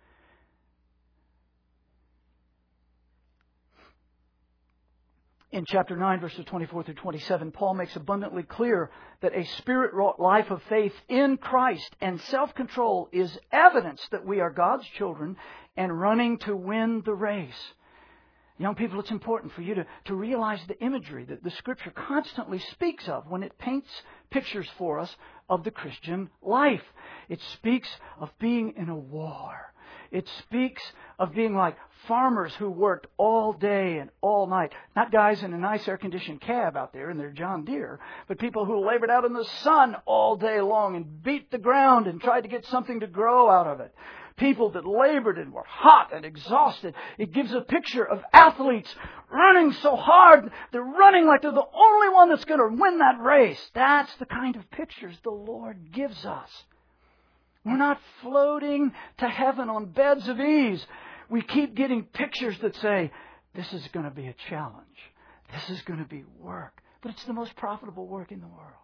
In chapter 9, verses 24 through 27, Paul makes abundantly clear that a spirit-wrought life of faith in Christ and self-control is evidence that we are God's children and running to win the race. Young people, it's important for you to realize the imagery that the Scripture constantly speaks of when it paints pictures for us of the Christian life. It speaks of being in a war. It speaks of being like farmers who worked all day and all night. Not guys in a nice air-conditioned cab out there in their John Deere, but people who labored out in the sun all day long and beat the ground and tried to get something to grow out of it. People that labored and were hot and exhausted. It gives a picture of athletes running so hard, they're running like they're the only one that's going to win that race. That's the kind of pictures the Lord gives us. We're not floating to heaven on beds of ease. We keep getting pictures that say, this is going to be a challenge. This is going to be work. But it's the most profitable work in the world.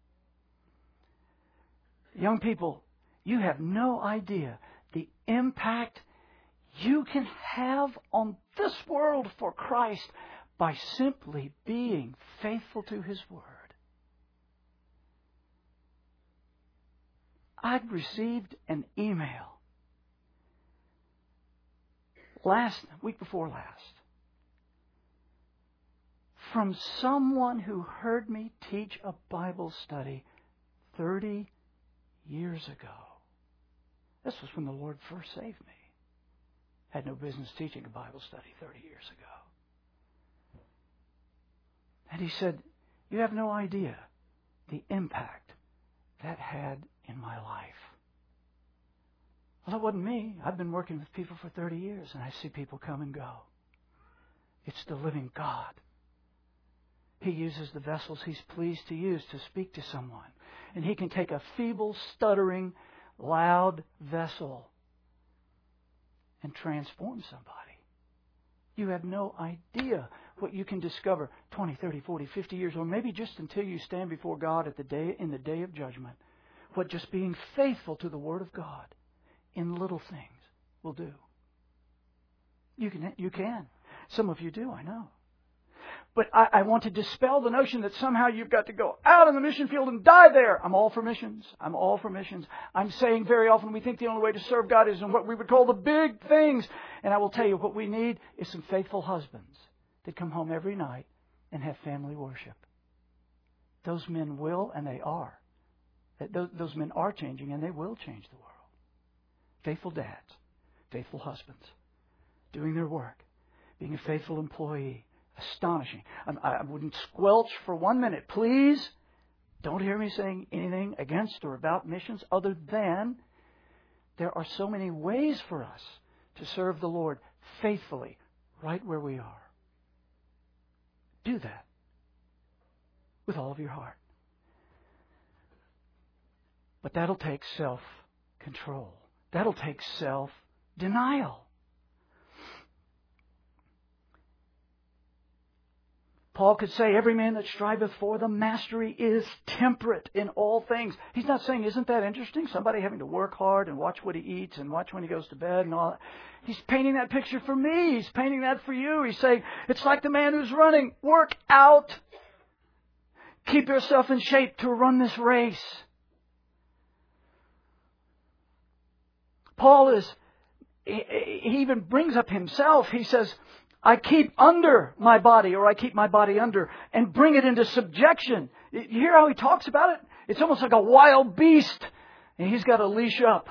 Young people, you have no idea the impact you can have on this world for Christ by simply being faithful to His Word. I'd received an email week before last, from someone who heard me teach a Bible study 30 years ago. This was when the Lord first saved me. Had no business teaching a Bible study 30 years ago. And he said, you have no idea the impact that had in my life. Well, it wasn't me. I've been working with people for 30 years, and I see people come and go. It's the living God. He uses the vessels He's pleased to use to speak to someone. And He can take a feeble, stuttering loud vessel and transform somebody. You have no idea what you can discover 20, 30, 40, 50 years, or maybe just until you stand before God in the day of judgment, what just being faithful to the Word of God in little things will do. You can. Some of you do, I know. But I want to dispel the notion that somehow you've got to go out in the mission field and die there. I'm all for missions. I'm all for missions. I'm saying very often we think the only way to serve God is in what we would call the big things. And I will tell you what we need is some faithful husbands that come home every night and have family worship. Those men will, and they are. Those men are changing, and they will change the world. Faithful dads, faithful husbands, doing their work, being a faithful employee. Astonishing. I wouldn't squelch for 1 minute. Please don't hear me saying anything against or about missions other than there are so many ways for us to serve the Lord faithfully right where we are. Do that with all of your heart. But that'll take self-control. That'll take self-denial. Paul could say, every man that striveth for the mastery is temperate in all things. He's not saying, isn't that interesting? Somebody having to work hard and watch what he eats and watch when he goes to bed and all that. He's painting that picture for me. He's painting that for you. He's saying, it's like the man who's running. Work out. Keep yourself in shape to run this race. Paul he even brings up himself. He says, I keep under my body, or I keep my body under, and bring it into subjection. You hear how he talks about it? It's almost like a wild beast, and he's got a leash up.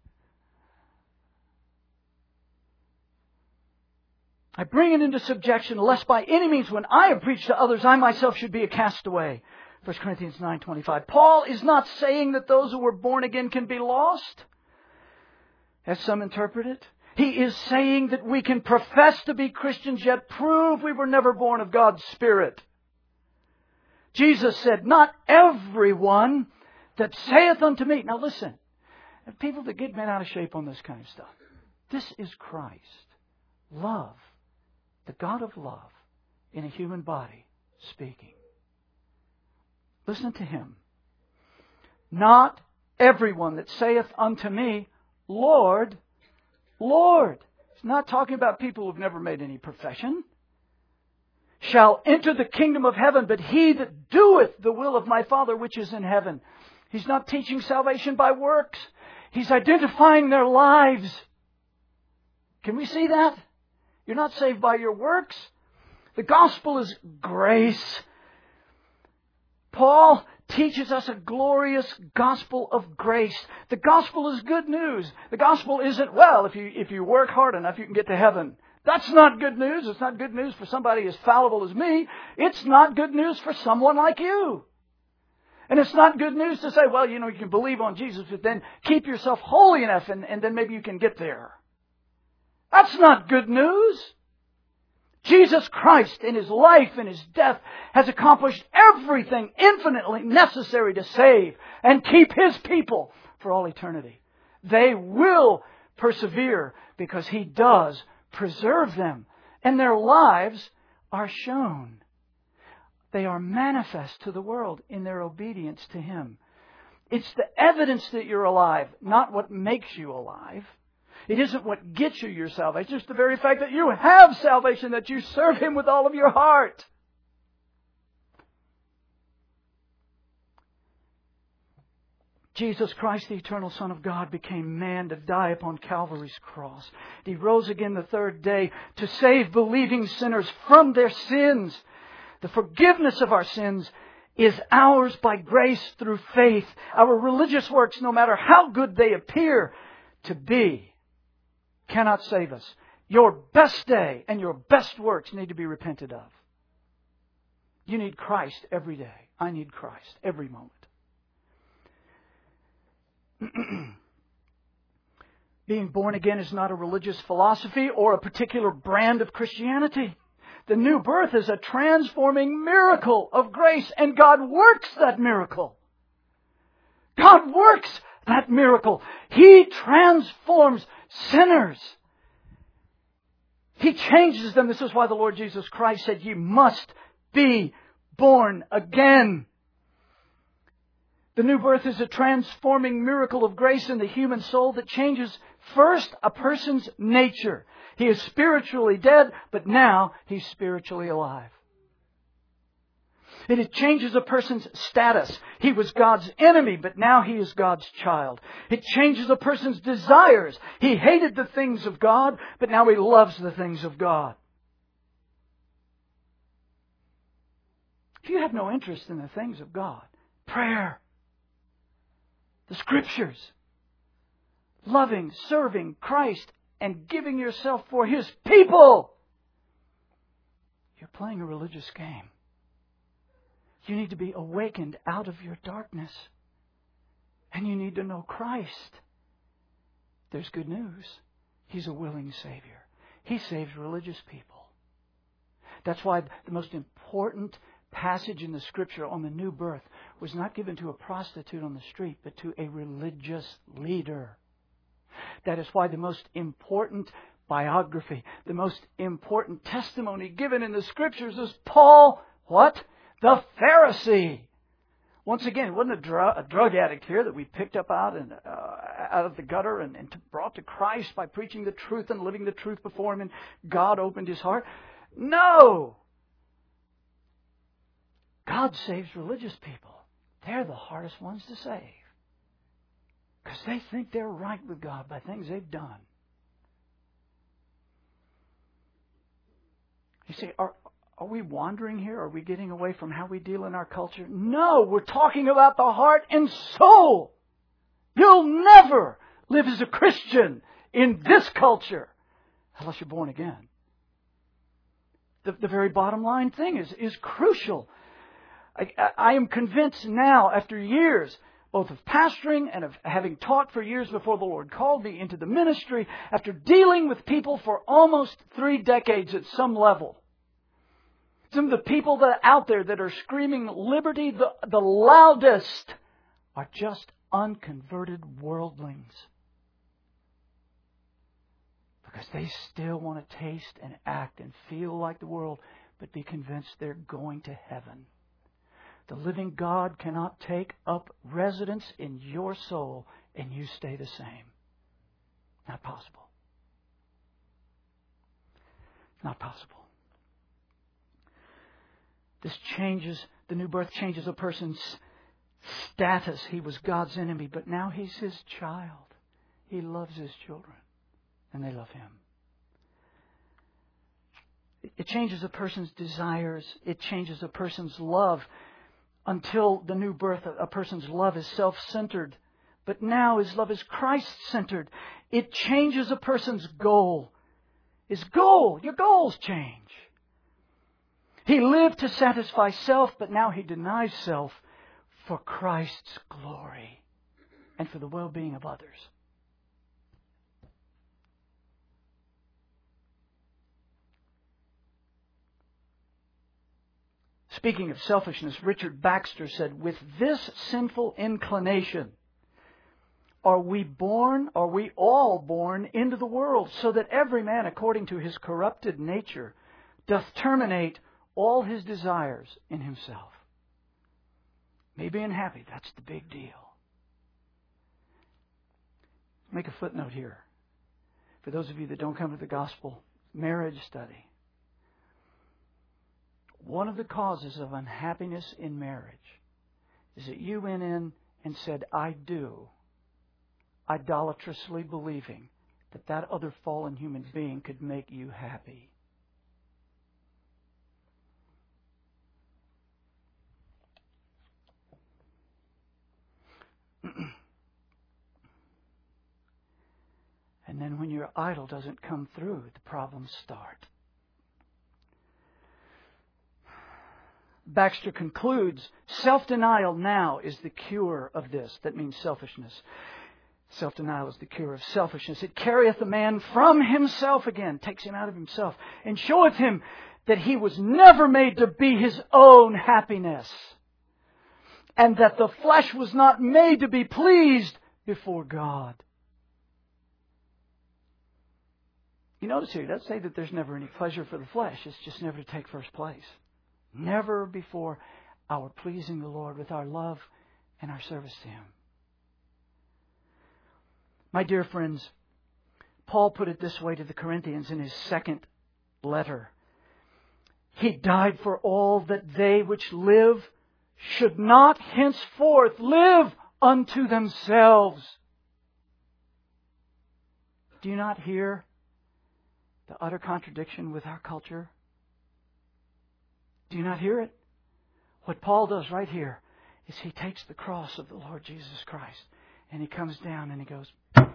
I bring it into subjection, lest by any means when I have preached to others, I myself should be a castaway. 1 Corinthians 9:25. Paul is not saying that those who were born again can be lost, as some interpret it. He is saying that we can profess to be Christians, yet prove we were never born of God's Spirit. Jesus said, not everyone that saith unto me. Now listen, people that get bent out of shape on this kind of stuff. This is Christ. Love. The God of love in a human body speaking. Listen to Him. Not everyone that saith unto me, Lord, Lord. He's not talking about people who've never made any profession. Shall enter the kingdom of heaven, but he that doeth the will of my Father which is in heaven. He's not teaching salvation by works. He's identifying their lives. Can we see that? You're not saved by your works. The gospel is grace. Paul teaches us a glorious gospel of grace. The gospel is good news. The gospel isn't, well, if you work hard enough, you can get to heaven. That's not good news. It's not good news for somebody as fallible as me. It's not good news for someone like you. And it's not good news to say, well, you can believe on Jesus, but then keep yourself holy enough and then maybe you can get there. That's not good news. Jesus Christ in His life and His death has accomplished everything infinitely necessary to save and keep His people for all eternity. They will persevere because He does preserve them. And their lives are shown. They are manifest to the world in their obedience to Him. It's the evidence that you're alive, not what makes you alive. It isn't what gets you your salvation. It's just the very fact that you have salvation, that you serve Him with all of your heart. Jesus Christ, the eternal Son of God, became man to die upon Calvary's cross. He rose again the third day to save believing sinners from their sins. The forgiveness of our sins is ours by grace through faith. Our religious works, no matter how good they appear to be, cannot save us. Your best day and your best works need to be repented of. You need Christ every day. I need Christ every moment. Being born again is not a religious philosophy or a particular brand of Christianity. The new birth is a transforming miracle of grace, and God works that miracle. God works that miracle. He transforms sinners. He changes them. This is why the Lord Jesus Christ said, "You must be born again." The new birth is a transforming miracle of grace in the human soul that changes first a person's nature. He is spiritually dead, but now he's spiritually alive. It changes a person's status. He was God's enemy, but now he is God's child. It changes a person's desires. He hated the things of God, but now he loves the things of God. If you have no interest in the things of God, prayer, the Scriptures, loving, serving Christ, and giving yourself for His people, you're playing a religious game. You need to be awakened out of your darkness. And you need to know Christ. There's good news. He's a willing Savior. He saves religious people. That's why the most important passage in the Scripture on the new birth was not given to a prostitute on the street, but to a religious leader. That is why the most important biography, the most important testimony given in the Scriptures is Paul, what? The Pharisee. Once again, it wasn't a drug addict here that we picked up out of the gutter and brought to Christ by preaching the truth and living the truth before Him, and God opened his heart. No! God saves religious people. They're the hardest ones to save. Because they think they're right with God by things they've done. You say, are we wandering here? Are we getting away from how we deal in our culture? No, we're talking about the heart and soul. You'll never live as a Christian in this culture unless you're born again. The very bottom line thing is crucial. I am convinced now, after years, both of pastoring and of having taught for years before the Lord called me into the ministry, after dealing with people for almost 3 decades at some level, some of the people that are out there that are screaming liberty the loudest are just unconverted worldlings. Because they still want to taste and act and feel like the world, but be convinced they're going to heaven. The living God cannot take up residence in your soul and you stay the same. Not possible. Not possible. The new birth changes a person's status. He was God's enemy, but now He's His child. He loves His children, and they love Him. It changes a person's desires. It changes a person's love. Until the new birth, a person's love is self-centered. But now his love is Christ-centered. It changes a person's goal. Your goals change. He lived to satisfy self, but now he denies self for Christ's glory and for the well-being of others. Speaking of selfishness, Richard Baxter said, "With this sinful inclination, are we all born into the world, so that every man according to his corrupted nature doth terminate all his desires in himself." Me being happy, that's the big deal. Make a footnote here. For those of you that don't come to the gospel marriage study, one of the causes of unhappiness in marriage is that you went in and said, "I do," idolatrously believing that other fallen human being could make you happy. And then when your idol doesn't come through, the problems start. Baxter concludes, self-denial now is the cure of this. That means selfishness. Self-denial is the cure of selfishness. It carrieth a man from himself again, takes him out of himself, and showeth him that he was never made to be his own happiness, and that the flesh was not made to be pleased, before God. You notice here, it doesn't say that there's never any pleasure for the flesh. It's just never to take first place. Never before our pleasing the Lord with our love and our service to Him. My dear friends, Paul put it this way to the Corinthians in his second letter. He died for all, that they which live should not henceforth live unto themselves. Do you not hear the utter contradiction with our culture? Do you not hear it? What Paul does right here is he takes the cross of the Lord Jesus Christ and he comes down and he goes,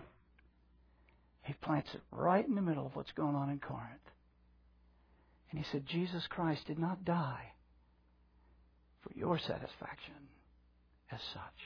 he plants it right in the middle of what's going on in Corinth. And he said, Jesus Christ did not die for your satisfaction as such.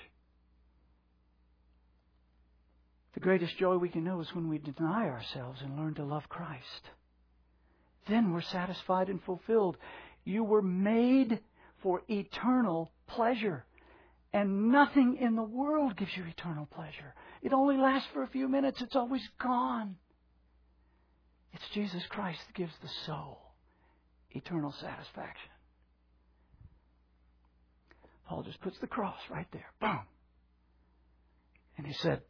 The greatest joy we can know is when we deny ourselves and learn to love Christ. Then we're satisfied and fulfilled. You were made for eternal pleasure. And nothing in the world gives you eternal pleasure. It only lasts for a few minutes. It's always gone. It's Jesus Christ that gives the soul eternal satisfaction. Paul just puts the cross right there. Boom. And he said,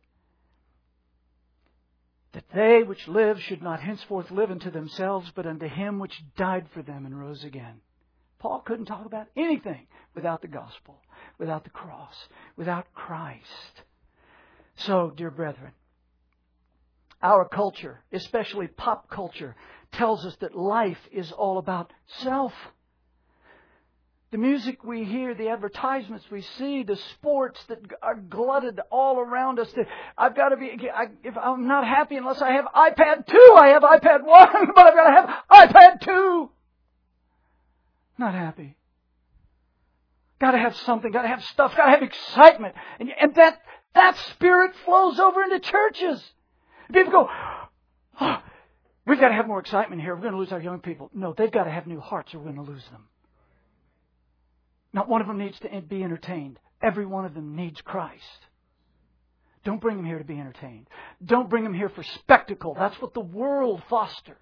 that they which live should not henceforth live unto themselves, but unto Him which died for them and rose again. Paul couldn't talk about anything without the gospel, without the cross, without Christ. So, dear brethren, our culture, especially pop culture, tells us that life is all about self. The music we hear, the advertisements we see, the sports that are glutted all around us. I've got to be, if I'm not happy unless I have iPad 2, I have iPad 1, but I've got to have iPad 2. Not happy. Got to have something, got to have stuff, got to have excitement. And that spirit flows over into churches. People go, oh, we've got to have more excitement here. We're going to lose our young people. No, they've got to have new hearts or we're going to lose them. Not one of them needs to be entertained. Every one of them needs Christ. Don't bring them here to be entertained. Don't bring them here for spectacle. That's what the world fosters.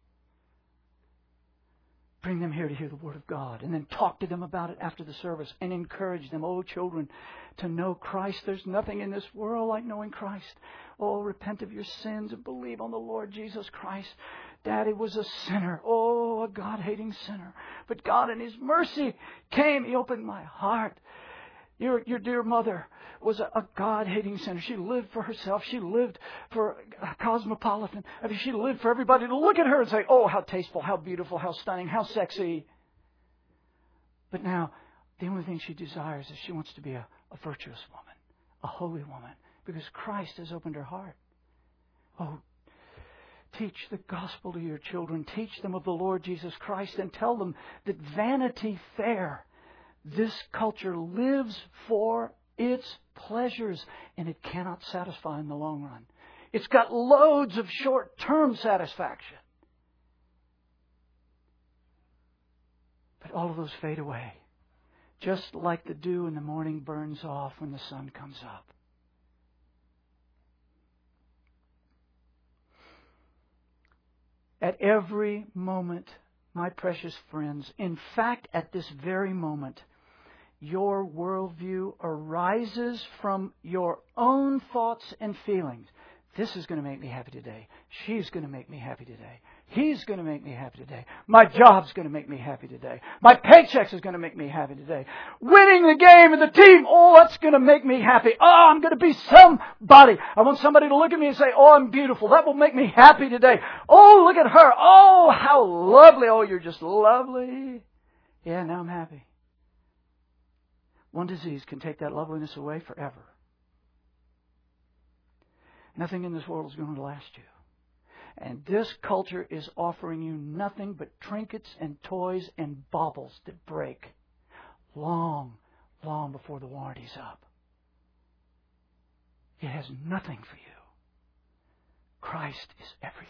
Bring them here to hear the Word of God and then talk to them about it after the service and encourage them, oh children, to know Christ. There's nothing in this world like knowing Christ. Oh, repent of your sins and believe on the Lord Jesus Christ. Daddy was a sinner. Oh, a God-hating sinner. But God in His mercy came. He opened my heart. Your dear mother was a God-hating sinner. She lived for herself. She lived for a cosmopolitan. I mean, she lived for everybody to look at her and say, oh, how tasteful, how beautiful, how stunning, how sexy. But now, the only thing she desires is she wants to be a virtuous woman, a holy woman, because Christ has opened her heart. Oh, teach the gospel to your children. Teach them of the Lord Jesus Christ and tell them that Vanity Fair, this culture lives for its pleasures and it cannot satisfy in the long run. It's got loads of short-term satisfaction. But all of those fade away. Just like the dew in the morning burns off when the sun comes up. At every moment, my precious friends, in fact, at this very moment, your worldview arises from your own thoughts and feelings. This is going to make me happy today. She's going to make me happy today. He's going to make me happy today. My job's going to make me happy today. My paychecks is going to make me happy today. Winning the game and the team, oh, that's going to make me happy. Oh, I'm going to be somebody. I want somebody to look at me and say, oh, I'm beautiful. That will make me happy today. Oh, look at her. Oh, how lovely. Oh, you're just lovely. Yeah, now I'm happy. One disease can take that loveliness away forever. Nothing in this world is going to last you. And this culture is offering you nothing but trinkets and toys and baubles that break long, long before the warranty's up. It has nothing for you. Christ is everything.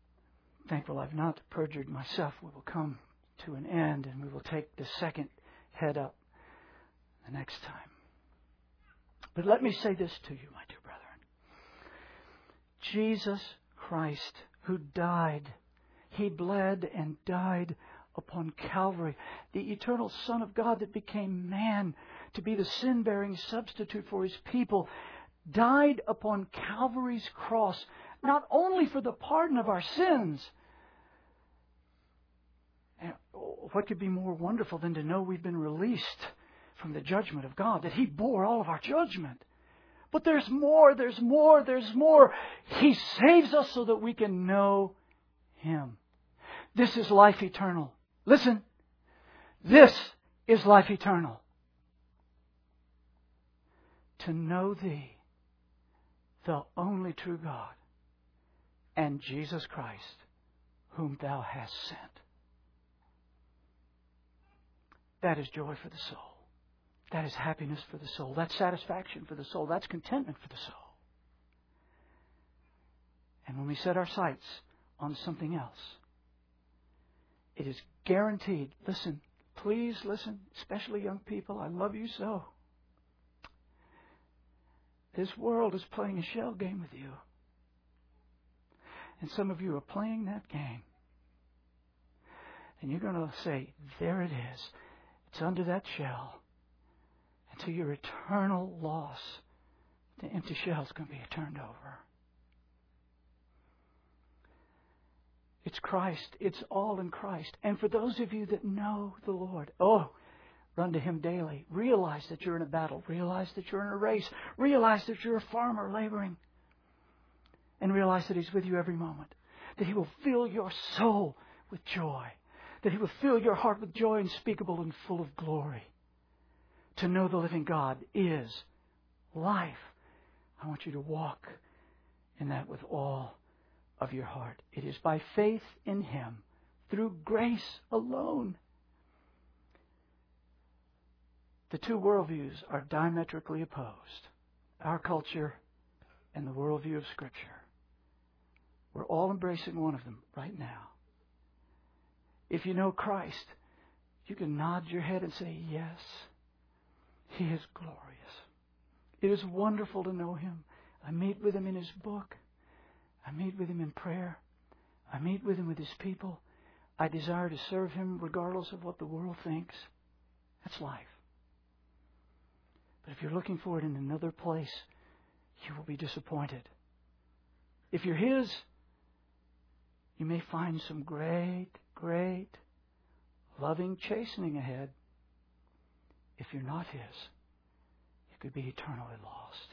Thankful I've not perjured myself. We will come to an end and we will take the second head up the next time. But let me say this to you, my dear brethren. Jesus Christ, who died, He bled and died upon Calvary, the eternal Son of God that became man to be the sin-bearing substitute for His people, died upon Calvary's cross, not only for the pardon of our sins. And what could be more wonderful than to know we've been released from the judgment of God, that He bore all of our judgment. But there's more, there's more, there's more. He saves us so that we can know Him. This is life eternal. Listen, this is life eternal. To know Thee, the only true God, and Jesus Christ, whom Thou hast sent. That is joy for the soul. That is happiness for the soul. That's satisfaction for the soul. That's contentment for the soul. And when we set our sights on something else, it is guaranteed. Listen, please listen, especially young people. I love you so. This world is playing a shell game with you. And some of you are playing that game. And you're going to say, there it is. It's under that shell. Until your eternal loss, the empty shell is going to be turned over. It's Christ. It's all in Christ. And for those of you that know the Lord, run to Him daily. Realize that you're in a battle. Realize that you're in a race. Realize that you're a farmer laboring. And realize that He's with you every moment. That He will fill your soul with joy. That He will fill your heart with joy unspeakable and full of glory. To know the living God is life. I want you to walk in that with all of your heart. It is by faith in Him, through grace alone. The two worldviews are diametrically opposed. Our culture and the worldview of Scripture. We're all embracing one of them right now. If you know Christ, you can nod your head and say, yes, He is glorious. It is wonderful to know Him. I meet with Him in His book. I meet with Him in prayer. I meet with Him with His people. I desire to serve Him regardless of what the world thinks. That's life. But if you're looking for it in another place, you will be disappointed. If you're His, you may find some great, great, loving chastening ahead. If you're not His, you could be eternally lost.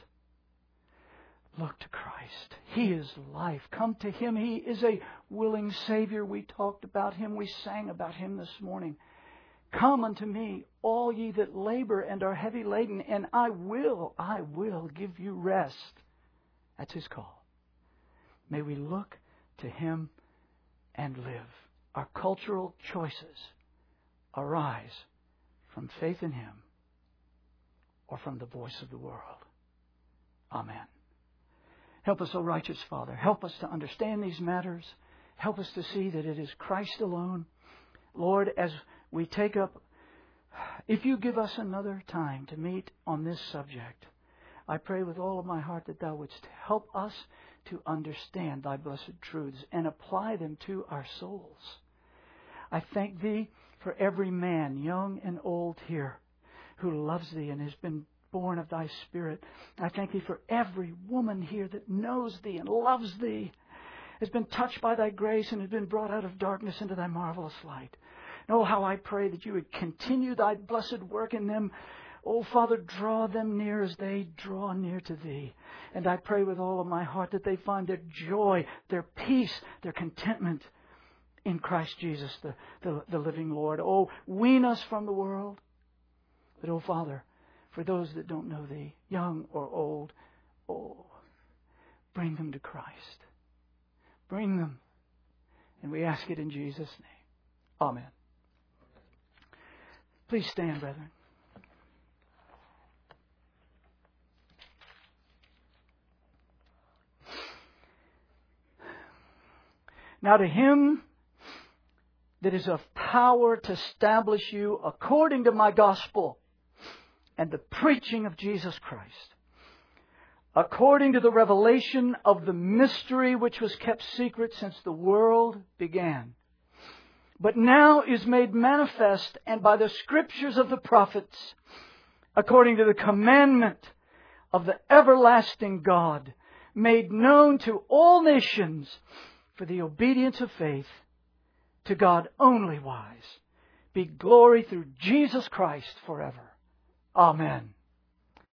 Look to Christ. He is life. Come to Him. He is a willing Savior. We talked about Him. We sang about Him this morning. Come unto me, all ye that labor and are heavy laden, and I will give you rest. That's His call. May we look to Him and live. Our cultural choices arise from faith in Him or from the voice of the world. Amen. Help us, O righteous Father. Help us to understand these matters. Help us to see that it is Christ alone. Lord, as we take up, if you give us another time to meet on this subject, I pray with all of my heart that Thou wouldst help us to understand Thy blessed truths and apply them to our souls. I thank Thee for every man, young and old here, who loves Thee and has been born of Thy Spirit. I thank Thee for every woman here that knows Thee and loves Thee, has been touched by Thy grace and has been brought out of darkness into Thy marvelous light. And oh, how I pray that You would continue Thy blessed work in them. Oh, Father, draw them near as they draw near to Thee. And I pray with all of my heart that they find their joy, their peace, their contentment in Christ Jesus, the living Lord. Oh, wean us from the world. But, oh, Father, for those that don't know Thee, young or old, bring them to Christ. Bring them. And we ask it in Jesus' name. Amen. Please stand, brethren. Now to Him that is of power to establish you according to my gospel and the preaching of Jesus Christ, according to the revelation of the mystery which was kept secret since the world began, but now is made manifest, and by the Scriptures of the prophets, according to the commandment of the everlasting God, made known to all nations for the obedience of faith, to God only wise, be glory through Jesus Christ forever. Amen.